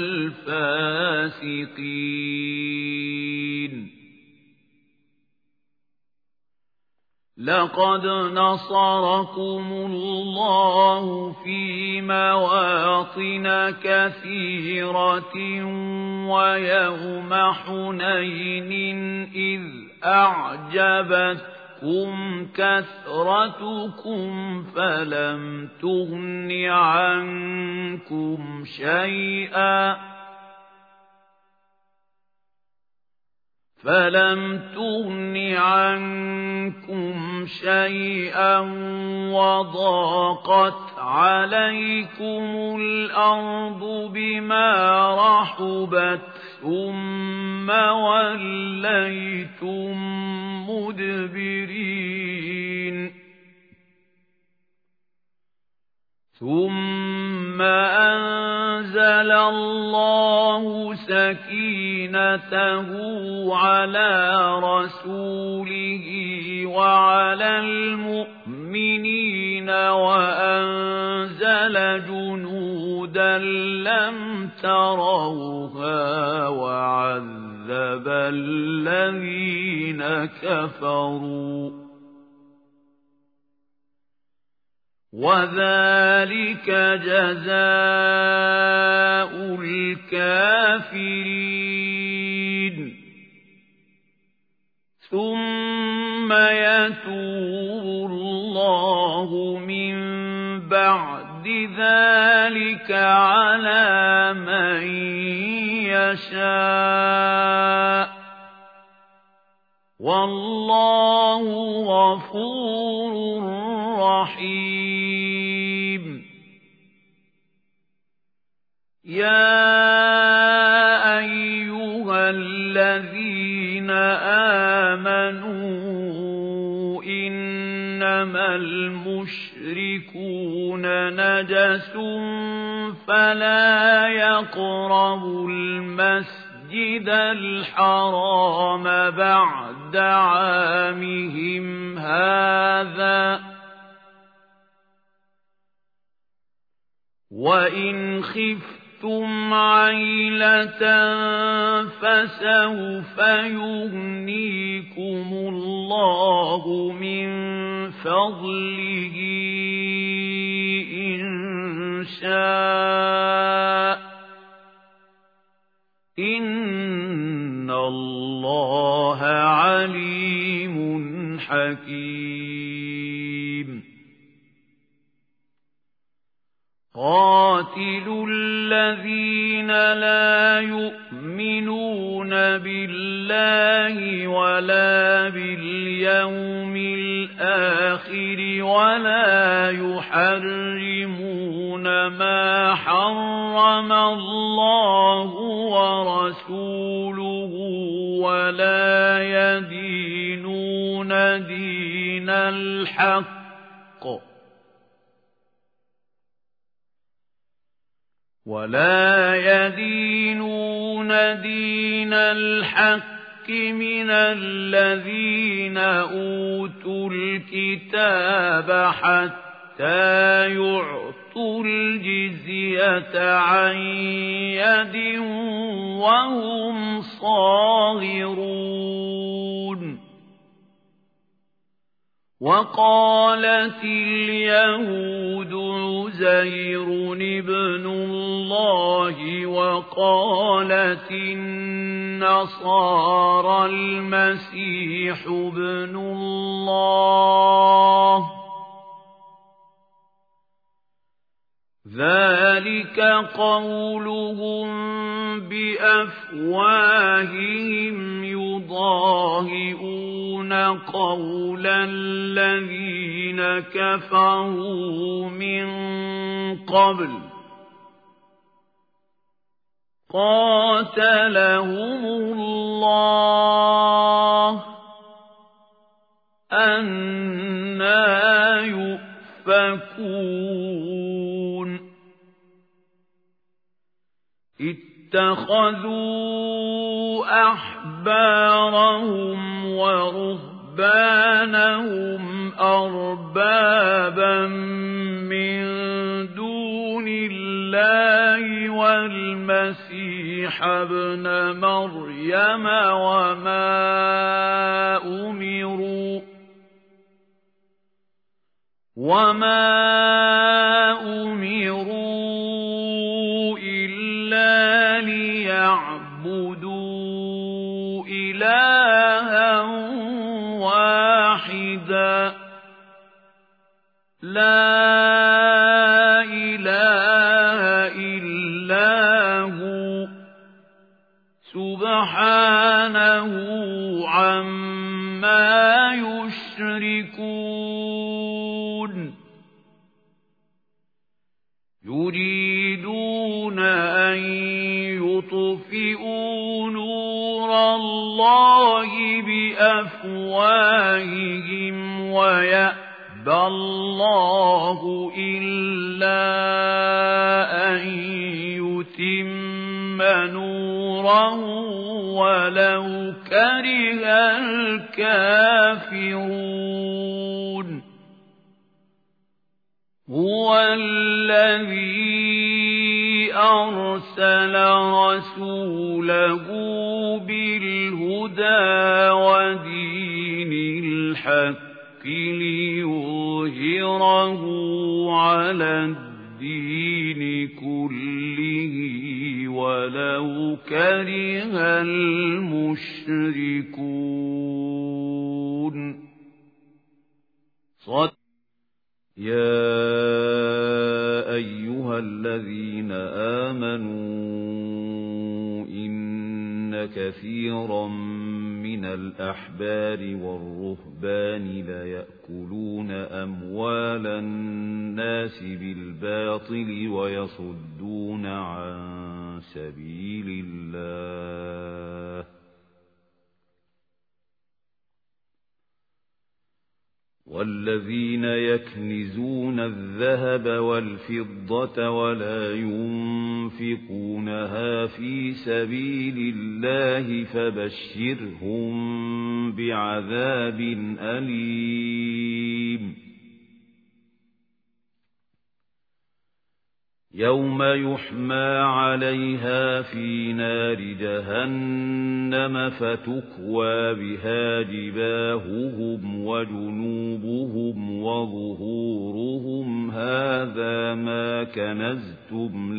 الفاسقين لقد نصركم الله في مواطن كثيرة ويوم حنين إذ أعجبتكم كثرتكم فلم تغن عنكم شيئا وضاقت عليكم الأرض بما رحبت ثم وليتم مدبرين ثم أنزل الله سكينته على رسوله وعلى المؤمنين وأنزل جنودا لم تروها وعذب الذين كفروا وذلك جزاء الكافرين ثم يتوب الله من بعد ذلك على من يشاء والله غفور رحيم يا أيها الذين آمنوا إنما المشركون نجس فلا يقربوا المسجد الحرام بعد عامهم هذا وإن خفتم عيلة فسوف يغنيكم الله من فضله إن شاء إن الله عليم حكيم قاتلوا الذين لا يؤمنون بالله ولا باليوم الآخر الآخر ولا يحرمون ما حرم الله ورسوله ولا يدينون دين الحق من الذين أوتوا الكتاب حتى يعطوا الجزية عن يد وهم صاغرون. وقالت اليهود عزير ابن الله وقالت النصارى المسيح ابن الله، ذلك قولهم بأفواههم يضاهئون قول الذين كفروا من قبل قاتلهم الله أنى يؤفكون. اتخذوا أحبارهم ورهبانهم أربابا من دون الله والمسيح ابن مريم وما أمروا إلا ليعبدوا إلها واحدا لا إله إلا هو سبحانه عما يشركون. يريدون أن يطفئوا نور الله بأفواههم ويأبى الله إلا أن يتم نوره ولو كره الكافرون. هو الذي أرسل رسوله بالهدى ودين الحق ليظهره على الدين كله ولو كره المشركون. يا أيها الذين آمنوا إن كثيرا من الأحبار والرهبان ليأكلون أموال الناس بالباطل ويصدون عن سبيل الله والذين يكنزون الذهب والفضة ولا ينفقونها في سبيل الله فبشرهم بعذاب أليم. يوم يحمى عليها في نار جهنم فتكوى بها جباههم وجنوبهم وظهورهم هذا ما كنزتم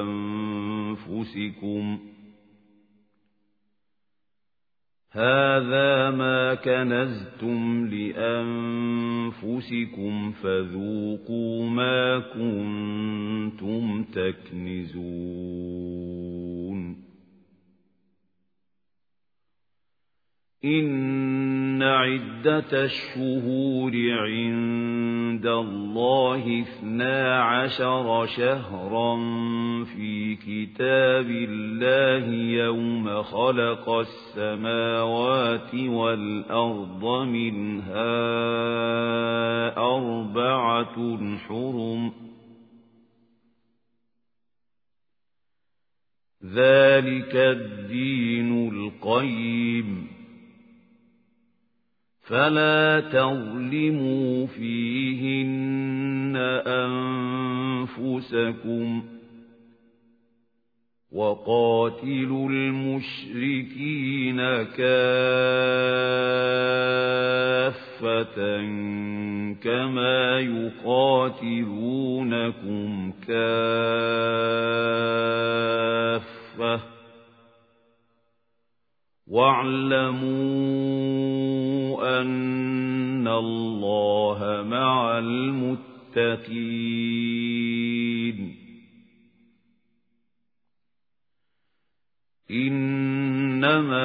لأنفسكم فذوقوا ما كنتم تكنزون. إن عدة الشهور عند الله 12 شهرا في كتاب الله يوم خلق السماوات والأرض منها 4 حرم ذلك الدين القيم فلا تظلموا فيهن أنفسكم وقاتلوا المشركين كافة كما يقاتلونكم كافة واعلموا أن الله مع المتقين إنما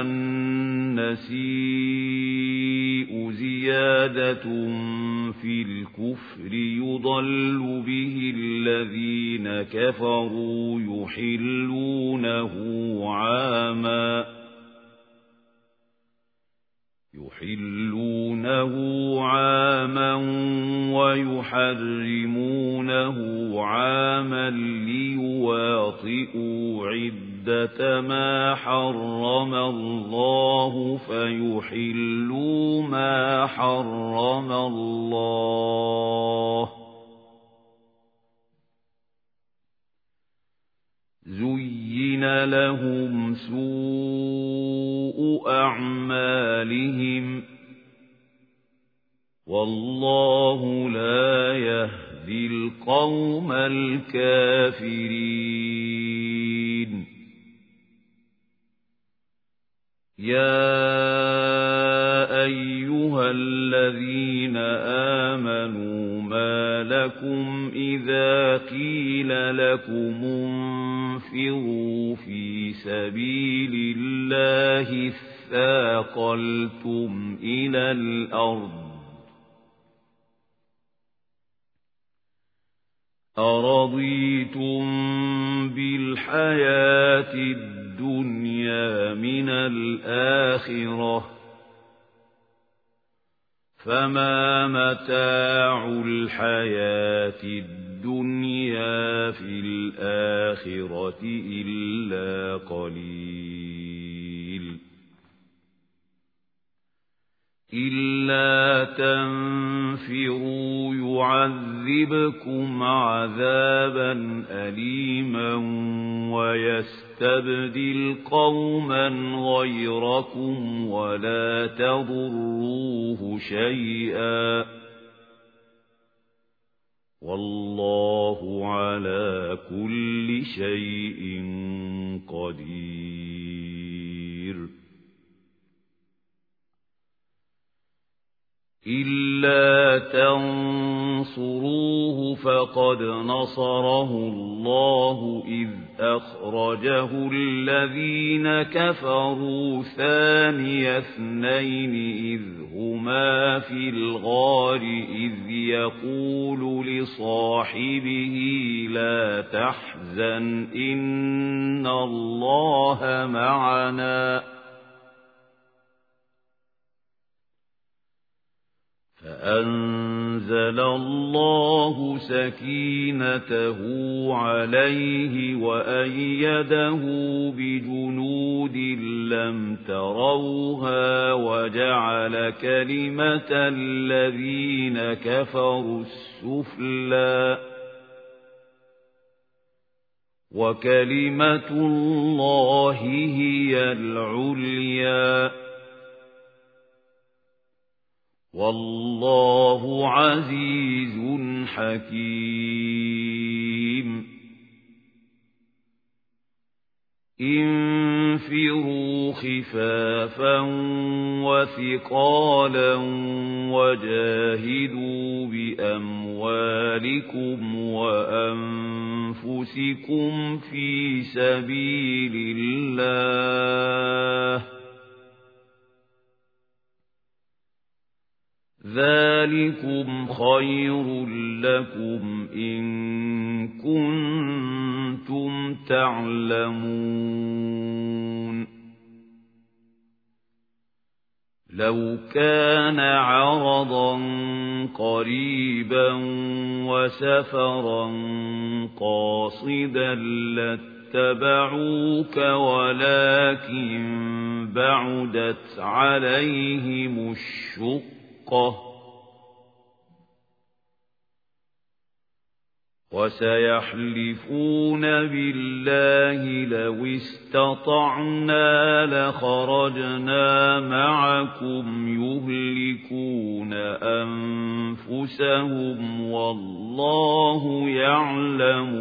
النسيء زيادة في الكفر يضل به الذين كفروا يحلونه عاما ويحرمونه عاما ليواطئوا عدة ما حرم الله فيحلوا ما حرم الله زين لهم سوء أعمالهم والله لا يهدي القوم الكافرين يا أيها الذين آمنوا ما لكم إذا قيل لكم انفروا في سبيل الله اثاقلتم إلى الأرض أرضيتم بالحياة الدنيا من الآخرة فما متاع الحياة الدنيا في الآخرة إلا قليل إلا تنفروا يعذبكم عذابا أليما ويستبدل قوما غيركم ولا تضروه شيئا والله على كل شيء قدير إلا تنصروه فقد نصره الله إذ أخرجه الذين كفروا ثاني اثنين إذ هما في الغار إذ يقول لصاحبه لا تحزن إن الله معنا فأنزل الله سكينته عليه وأيده بجنود لم تروها وجعل كلمة الذين كفروا السفلى وكلمة الله هي العليا والله عزيز حكيم انفروا خفافا وثقالا وجاهدوا بأموالكم وأنفسكم في سبيل الله ذلكم خير لكم إن كنتم تعلمون لو كان عرضا قريبا وسفرا قاصدا لاتبعوك ولكن بعدت عليهم الشقة وسيحلفون بالله لو استطعنا لخرجنا معكم يهلكون أنفسهم والله يعلم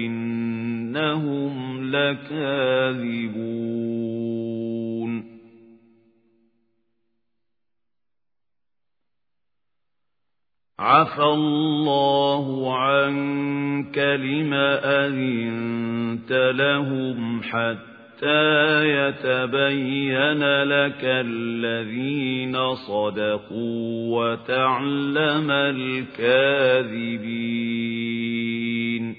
إنهم لكاذبون عفى الله عنك لم أذنت لهم حتى يتبين لك الذين صدقوا وتعلم الكاذبين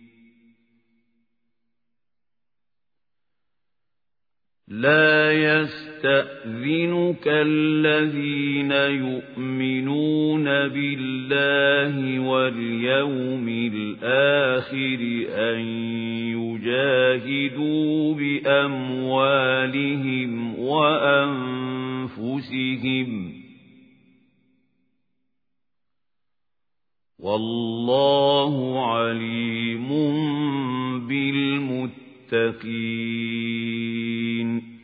لا يستأذنك الذين يؤمنون بالله واليوم الآخر أن يجاهدوا بأموالهم وأنفسهم والله عليم بالمتقين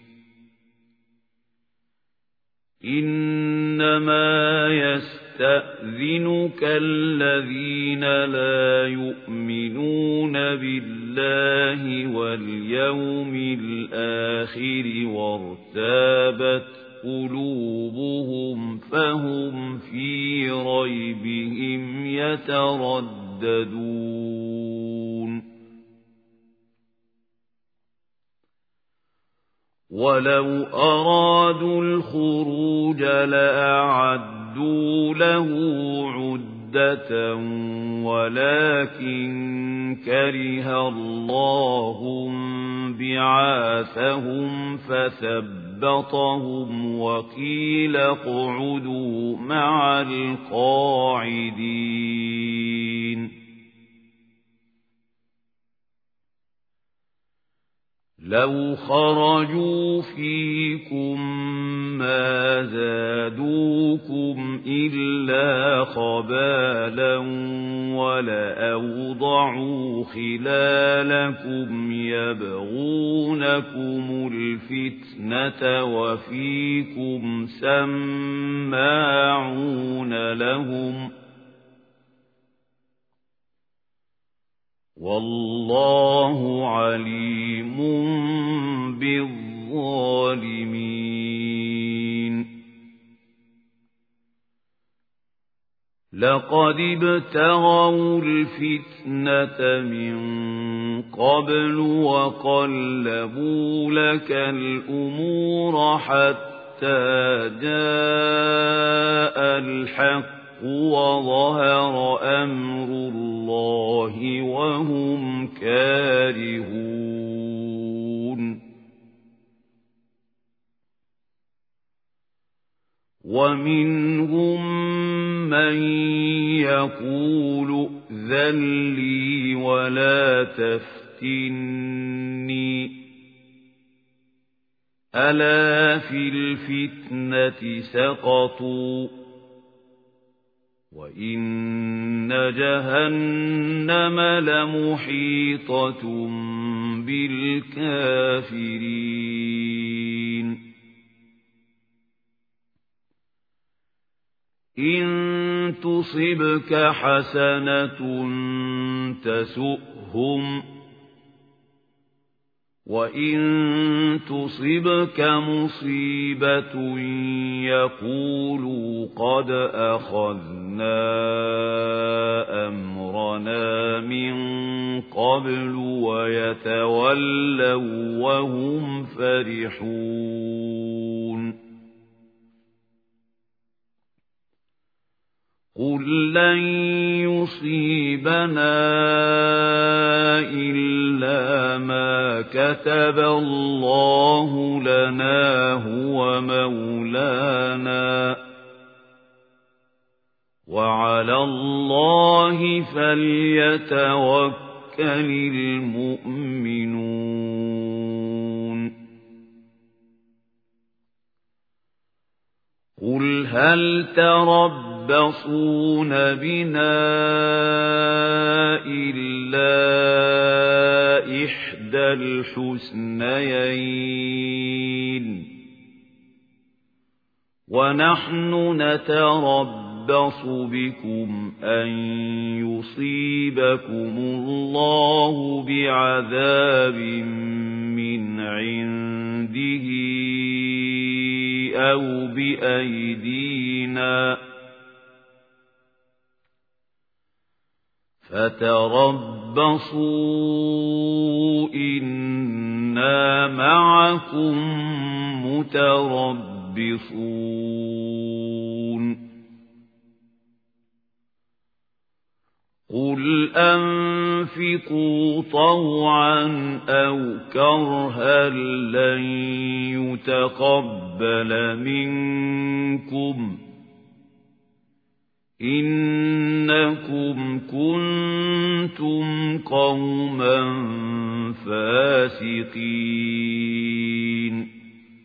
إنما يستأذنك الذين لا يؤمنون بالله واليوم الآخر وارتابت قلوبهم فهم في ريبهم يترددون ولو أرادوا الخروج لأعدوا له عدة ولكن كره الله بعاثهم فثبطهم وقيل اقعدوا مع القاعدين لو خرجوا فيكم ما زادوكم إلا خبالا ولأوضعوا خلالكم يبغونكم الفتنة وفيكم سماعون لهم والله عليم بالظالمين لقد ابتغوا الفتنة من قبل وقلبوا لك الأمور حتى جاء الحق وظهر أمر الله وهم كارهون ومنهم من يقول ائذن لي ولا تفتني ألا في الفتنة سقطوا وإن جهنم لمحيطة بالكافرين إن تصبك حسنة تسؤهم وإن تصبك مصيبة يقولوا قد أخذنا أمرنا من قبل ويتولوا وهم فرحون. لن يصيبنا إلا ما كتب الله لنا هو مولانا وعلى الله فليتوكل المؤمنون قل هل تربصون بنا إلا إحدى الحسنيين ونحن نتربص بكم أن يصيبكم الله بعذاب من عنده أو بأيدينا فتربصوا إنا معكم متربصون قل أنفقوا طوعا أو كرها لن يتقبل منكم إنكم كنتم قوما فاسقين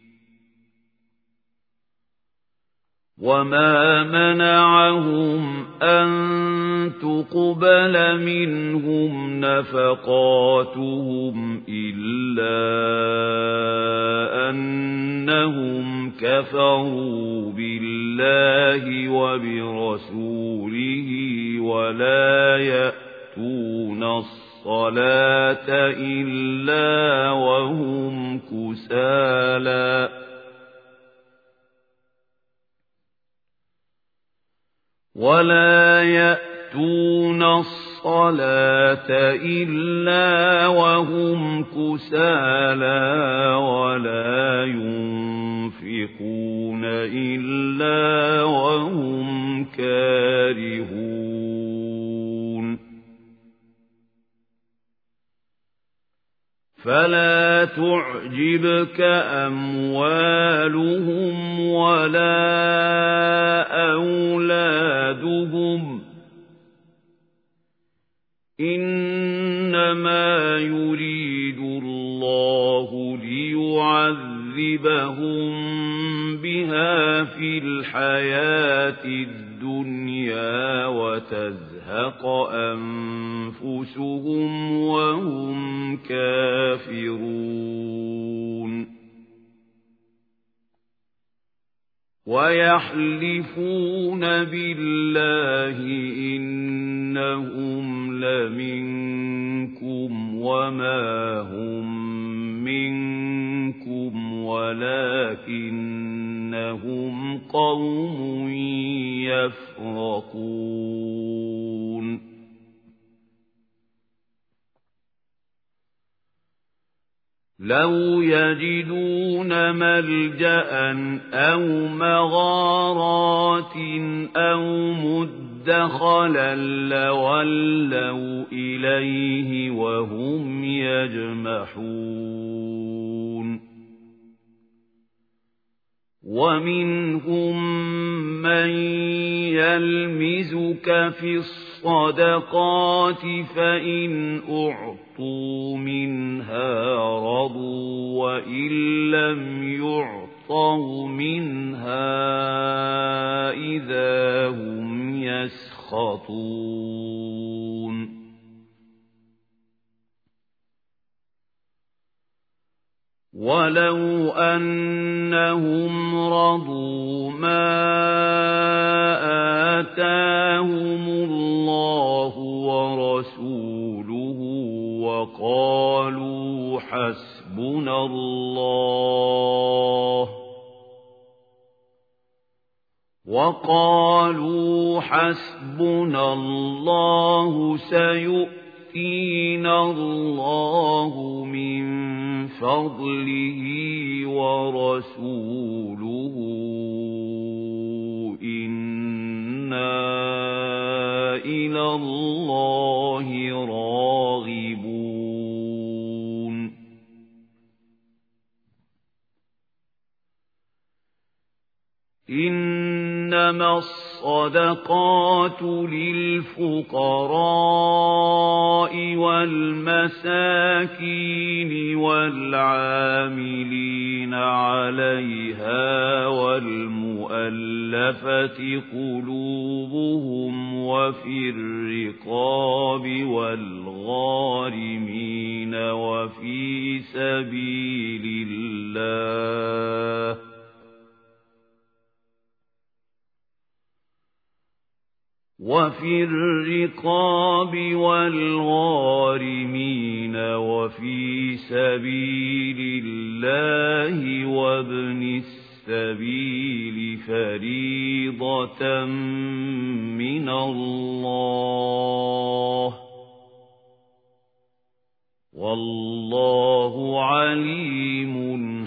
وما منعهم أن تقبل منهم نفقاتهم إلا أنهم كفروا بالله وبرسوله ولا يأتون الصلاة إلا وهم كسالى ولا ينفقون إلا وهم كارهون فلا تعجبك أموالهم ولا أولادهم إنما يريد الله ليعذبهم بها في الحياة الدنيا وتزهق أنفسهم وهم كافرون ويحلفون بالله إنهم لمنكم وما هم منكم ولكنهم قوم يفرقون لو يجدون ملجأ أو مغارات أو مدخلا لولوا إليه وهم يجمحون ومنهم من يلمزك في الصدقات فإن أعطوا منها رضوا وإن لم يعطوا منها إذا هم يسخطون ولو أنهم رضوا ما آتاهم الله ورسوله وقالوا حسبنا الله سيؤتينا الله من فضله ورسوله إنا إنما الصدقات للفقراء والمساكين والعاملين عليها والمؤلفة قلوبهم وفي الرقاب والغارمين وفي سبيل الله وفي الرقاب والغارمين وفي سبيل الله وابن السبيل فريضة من الله والله عليم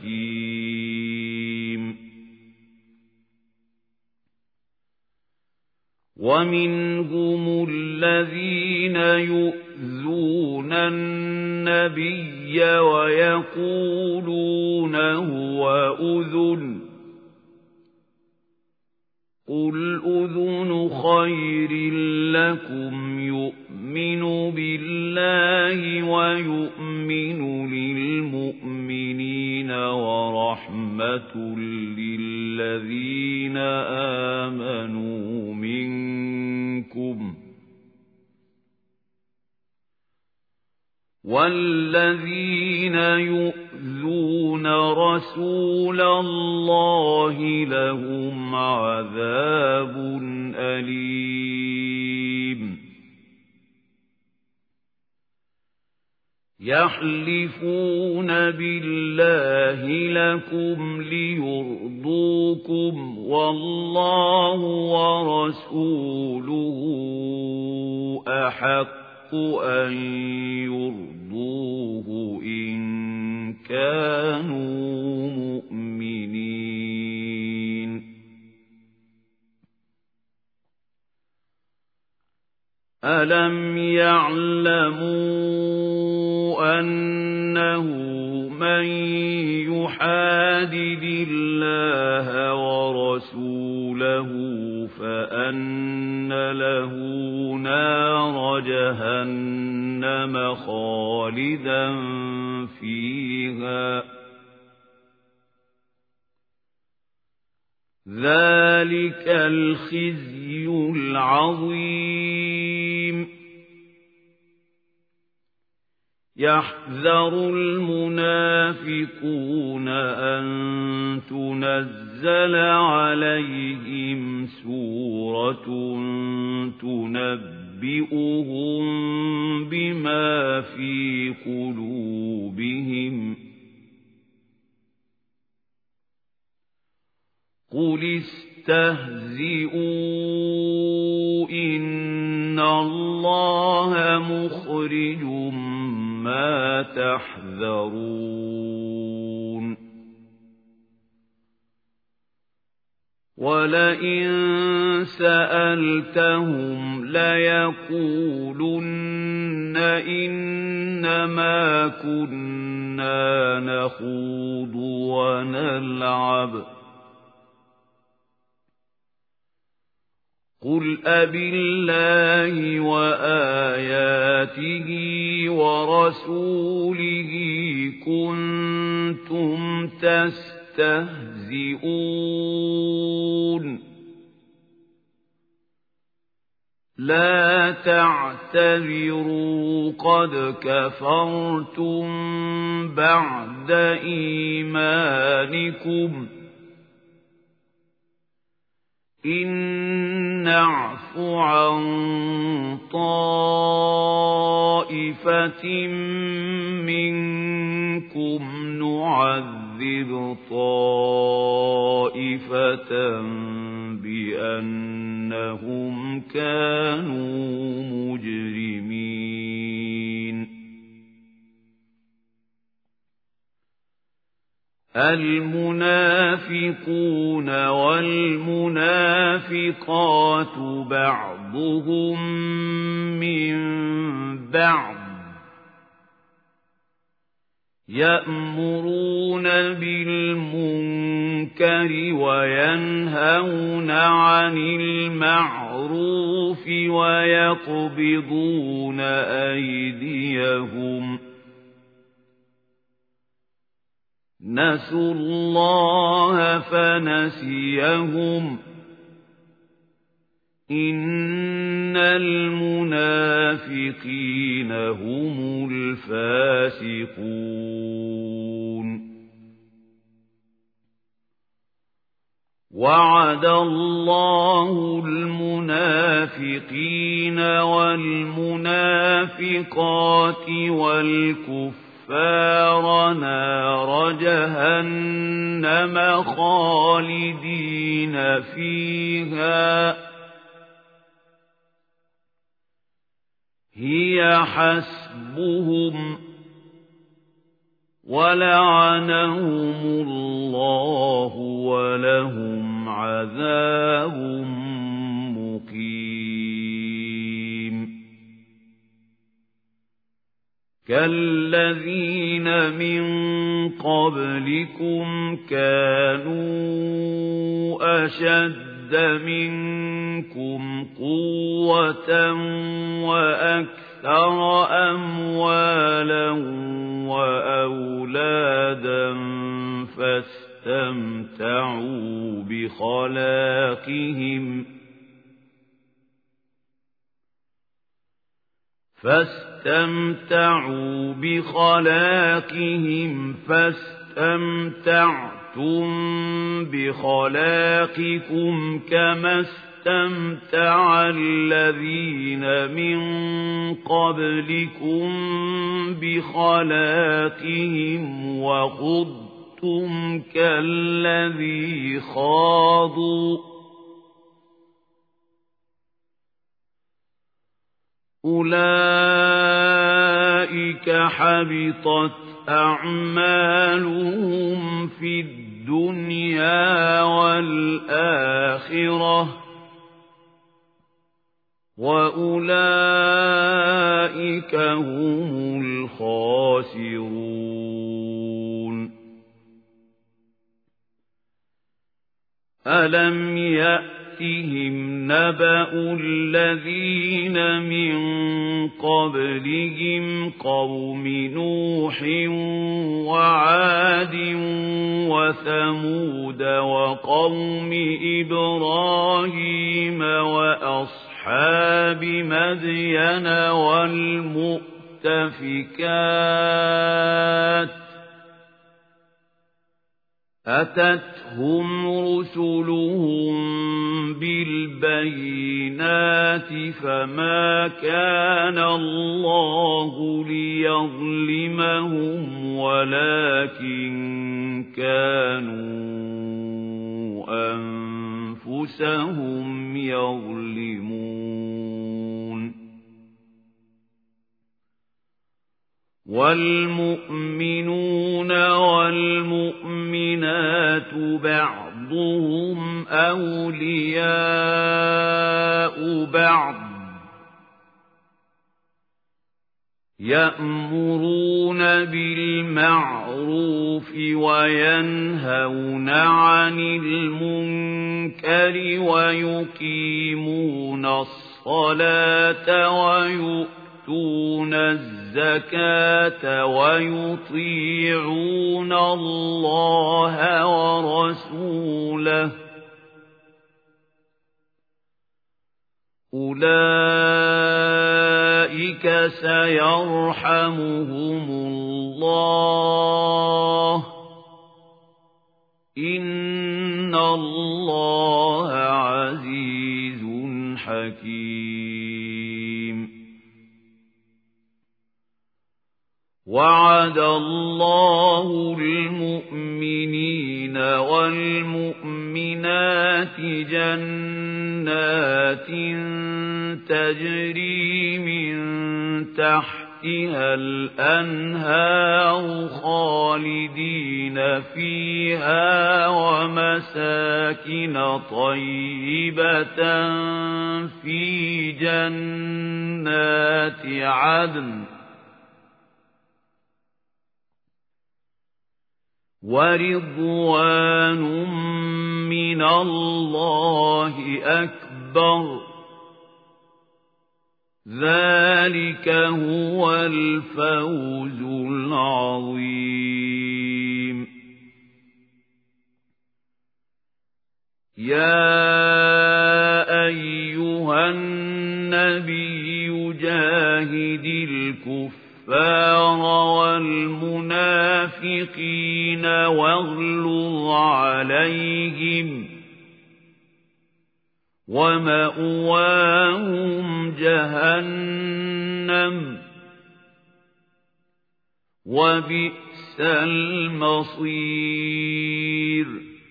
حكيم ومنهم الذين يؤذون النبي ويقولون هو أذن قل أذن خير لكم يؤمن بالله ويؤمن للمؤمنين ورحمة للذين آمنوا منكم والذين يؤذون رسول الله لهم عذاب أليم يحلفون بالله لكم ليرضوكم والله ورسوله أحق أن يرضوه إن كانوا مؤمنين ألم يعلموا أنه من يحادد الله ورسوله فأن له نار جهنم خالدا فيها ذلك الخزي العظيم يحذر المنافقون أن تنزل عليهم سورة تنبئهم بما في قلوبهم قل استهزئوا إن الله مخرج ما تحذرون ولئن سألتهم ليقولن إنما كنا نخوض ونلعب قل أبالله وآياته ورسوله كنتم تستهزئون لا تعتذروا قد كفرتم بعد إيمانكم إن نعف عن طائفة منكم نعذب طائفة بأنهم كانوا مجرمين المنافقون والمنافقات بعضهم من بعض يأمرون بالمنكر وينهون عن المعروف ويقبضون أيديهم نسوا الله فنسيهم إن المنافقين هم الفاسقون وعد الله المنافقين والمنافقات والكفار نار جهنم خالدين فيها هي حسبهم ولعنهم الله ولهم عذاب مقيم كالذين من قبلكم كانوا أشد منكم قوة وأكثر أموالا وأولادا فاستمتعوا بخلاقهم فاستمتعتم بخلاقكم كما استمتع الذين من قبلكم بخلاقهم وخضتم كالذي خاضوا أولئك حبطت أعمالهم في الدنيا والآخرة وأولئك هم الخاسرون ألم يأتهم نبأ الذين من قبلهم قوم نوح وعاد وثمود وقوم إبراهيم وأصحاب مدين والمؤتفكات أتتهم رسلهم بالبينات فما كان الله ليظلمهم ولكن كانوا أنفسهم يظلمون والمؤمنون والمؤمنات بعضهم أولياء بعض يأمرون بالمعروف وينهون عن المنكر ويقيمون الصلاة ويؤتون الزكاة ويطيعون الله ورسوله أولئك سيرحمهم الله إن الله عزيز حكيم وعد الله المؤمنين والمؤمنات جنات تجري من تحتها الأنهار خالدين فيها ومساكن طيبة في جنات عدن وَرِضْوَانٌ مِّنَ اللَّهِ أَكْبَرُ ذَلِكَ هُوَ الْفَوْزُ الْعَظِيمُ يَا أَيُّهَا النَّبِيُّ جَاهِدِ الْكُفَّارَ وَالْمُنَافِقِينَ وَاغْلُظْ عَلَيْهِمْ وَمَأْوَاهُمْ جَهَنَّمُ وَبِئْسَ الْمَصِيرُ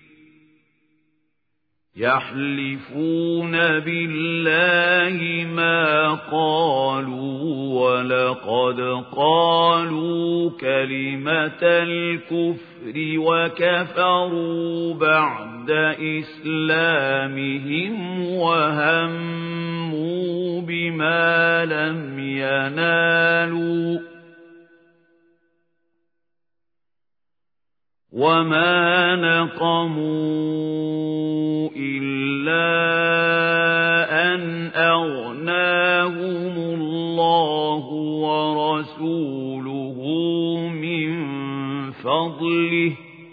يَحْلِفُونَ بِاللَّهِ مَا قَالُوا وَلَقَدْ قَالُوا كَلِمَةَ الْكُفْرِ وَكَفَرُوا بَعْدَ إِسْلَامِهِمْ وَهَمُّوا بِمَا لَمْ يَنَالُوا وَمَا نَقَمُوا إِلَّا أَنْ أَغْنَاهُمُ اللَّهُ وَرَسُولُهُ مِنْ فَضْلِهِ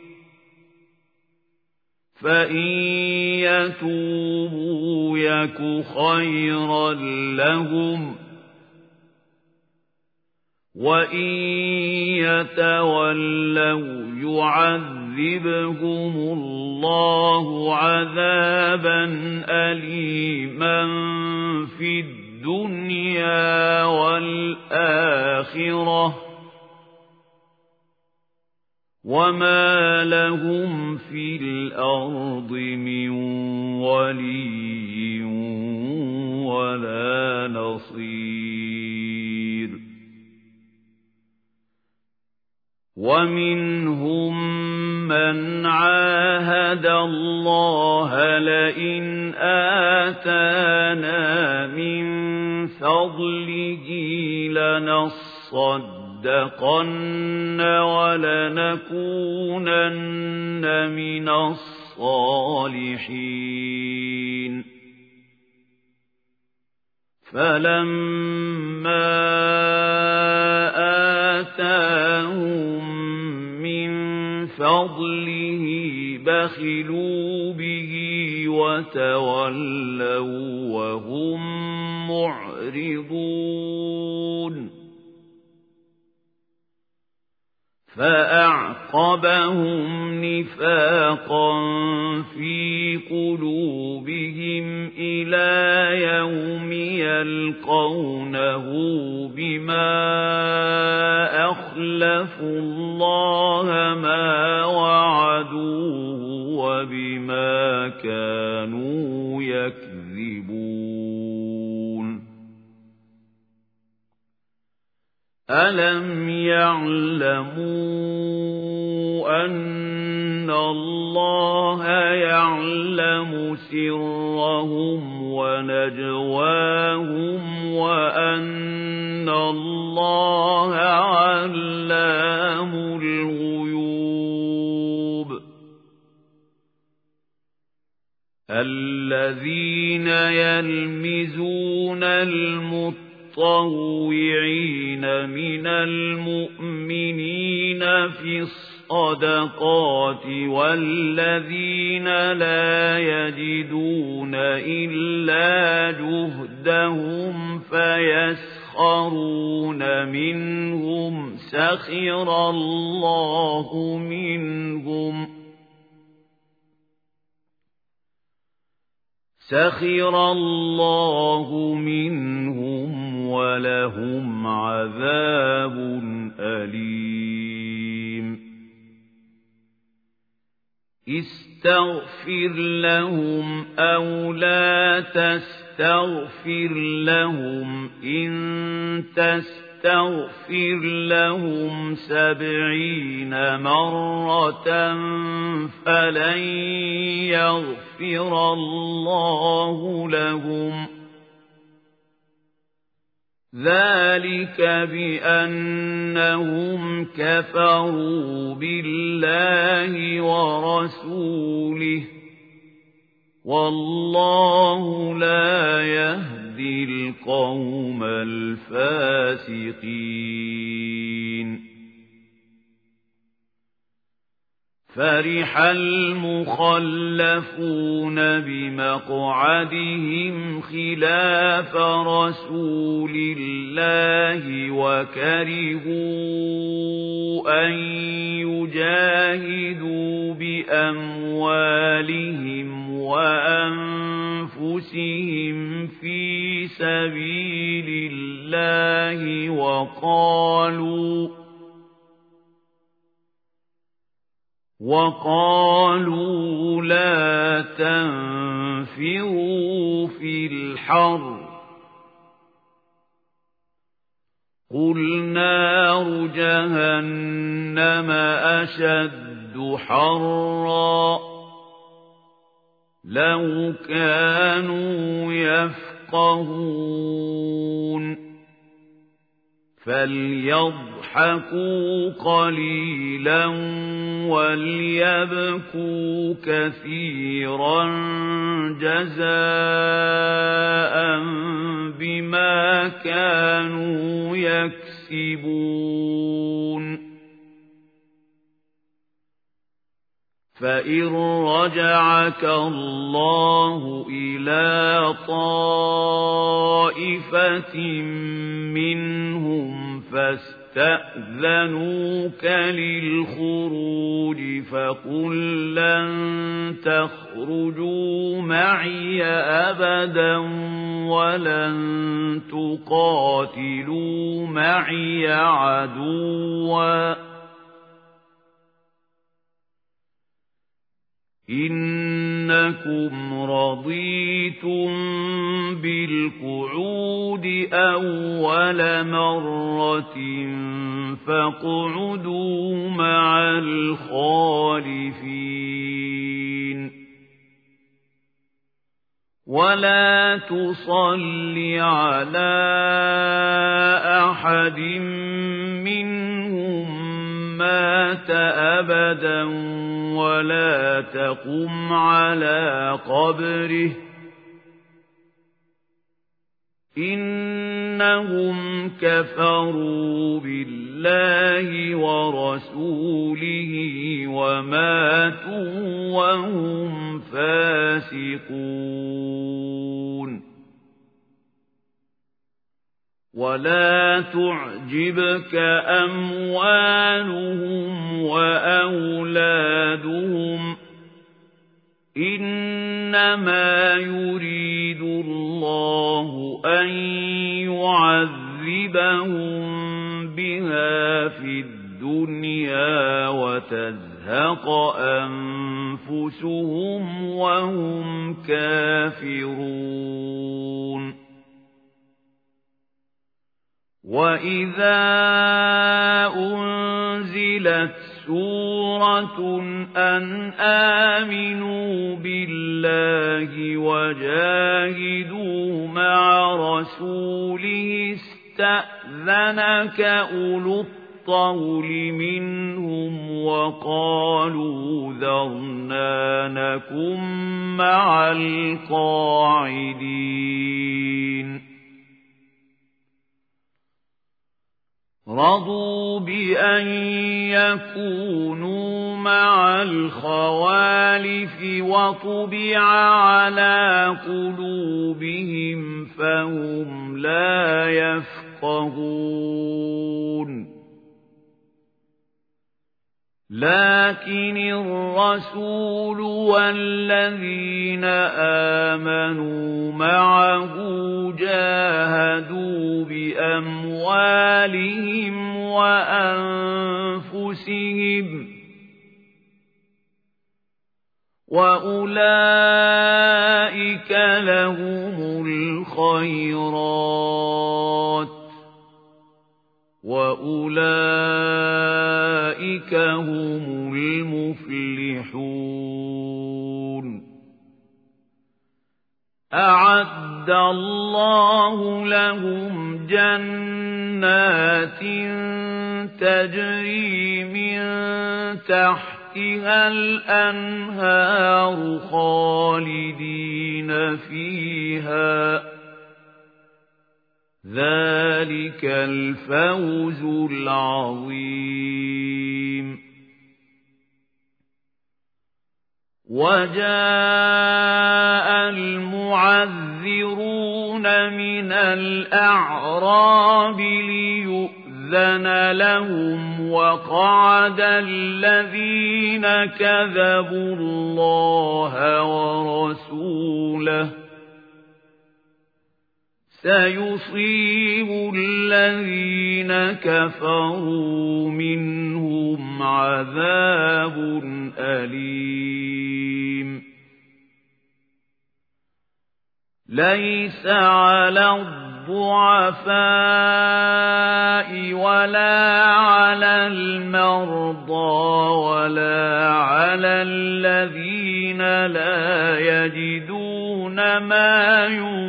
فَإِنْ يَتُوبُوا يَكُ خَيْرًا لَهُمْ وَإِنْ يَتَوَلَّوْا يُعَذِّبْهُمُ اللَّهُ عَذَابًا أَلِيمًا فِي الدُّنْيَا وَالْآخِرَةِ وَمَا لَهُمْ فِي الْأَرْضِ مِنْ وَلِيٍّ وَلَا نَصِيرٍ وَمِنْهُمْ مَنْ عَاهَدَ اللَّهَ لَئِنْ آتَانَا مِنْ فَضْلِهِ لَنَصَّدَّقَنَّ وَلَنَكُونَنَّ مِنَ الصَّالِحِينَ فَلَمَّا آتَاهُم مِّن فَضْلِهِ بَخِلُوا بِهِ وَتَوَلَّوْا وَهُمْ مُعْرِضُونَ فَأَعْقَبَهُمْ نِفَاقًا فِي قُلُوبِهِمْ إِلَى يَوْمِ يَلْقَوْنَهُ بِمَا أَخْلَفُوا اللَّهَ مَا وَعَدُوهُ وَبِمَا كَانُوا يَكْذِبُونَ أَلَمْ يَعْلَمُوا أَنَّ اللَّهَ يَعْلَمُ سِرَّهُمْ وَنَجْوَاهُمْ وَأَنَّ اللَّهَ عَلَّامُ الْغُيُوبِ الَّذِينَ يَلْمِزُونَ المتطوعين من المؤمنين في الصدقات والذين لا يجدون إلا جهدهم فيسخرون منهم سخر الله منهم ولهم عذاب أليم استغفر لهم أو لا تستغفر لهم إن تستغفر لهم 70 مرة فلن يغفر الله لهم ذلك بأنهم كفروا بالله ورسوله والله لا يهدي القوم الفاسقين فرح المخلفون بمقعدهم خلاف رسول الله وكرهوا أن يجاهدوا بأموالهم وأنفسهم في سبيل الله وقالوا لا تنفروا في الحر قل نار جهنم أشد حرا لو كانوا يفقهون فليضحكوا قليلا وليبكوا كثيرا جزاء بما كانوا يكسبون فإن رجعك الله إلى طائفة منهم فاستأذنوك للخروج فقل لن تخرجوا معي أبدا ولن تقاتلوا معي عدوا إنكم رضيتم بالقعود أول مرة فاقعدوا مع الخالفين ولا تصل على أحد منهم مات أبدا ولا تقم على قبره إنهم كفروا بالله ورسوله وماتوا وهم فاسقون ولا تعجبك أموالهم وأولادهم إنما يريد الله أن يعذبهم بها في الدنيا وتزهق أنفسهم وهم كافرون وَإِذَا أُنْزِلَتْ سُورَةٌ أَنْ آمِنُوا بِاللَّهِ وَجَاهِدُوا مَعَ رَسُولِهِ اسْتَأْذَنَكَ أُولُو الطَّوْلِ مِنْهُمْ وَقَالُوا ذَرْنَا نَكُن مَّعَ الْقَاعِدِينَ رضوا بأن يكونوا مع الخوالف وطبع على قلوبهم فهم لا يفقهون لكن الرسول والذين آمنوا معه جاهدوا بأموالهم وأنفسهم وأولئك لهم الخيرات وأولئك هم المفلحون أعد أعد الله لهم جنات تجري من تحتها الأنهار خالدين فيها ذلك الفوز العظيم وجاء المعذرون من الأعراب ليؤذن لهم وقعد الذين كذبوا الله ورسوله سيصيب الذين كفروا منهم عذاب أليم ليس على الضعفاء ولا على المرضى ولا على الذين لا يجدون ما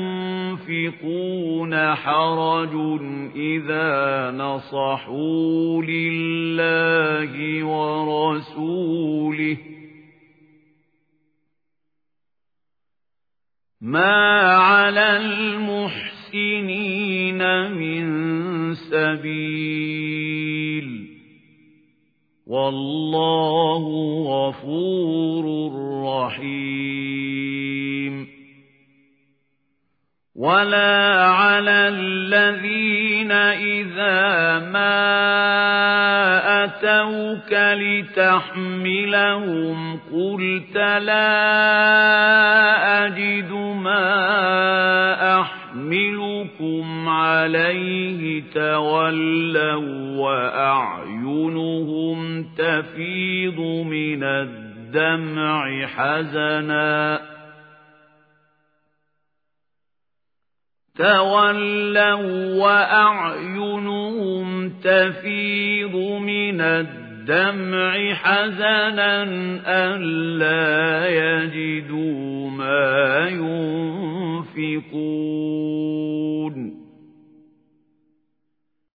ينفقون حرج إذا نصحوا لله ورسوله ما على المحسنين من سبيل والله غفور رحيم ولا على الذين إذا ما أتوك لتحملهم قلت لا أجد ما أحملكم عليه تولوا وأعينهم تفيض من الدمع حزنا ألا يجدوا ما ينفقون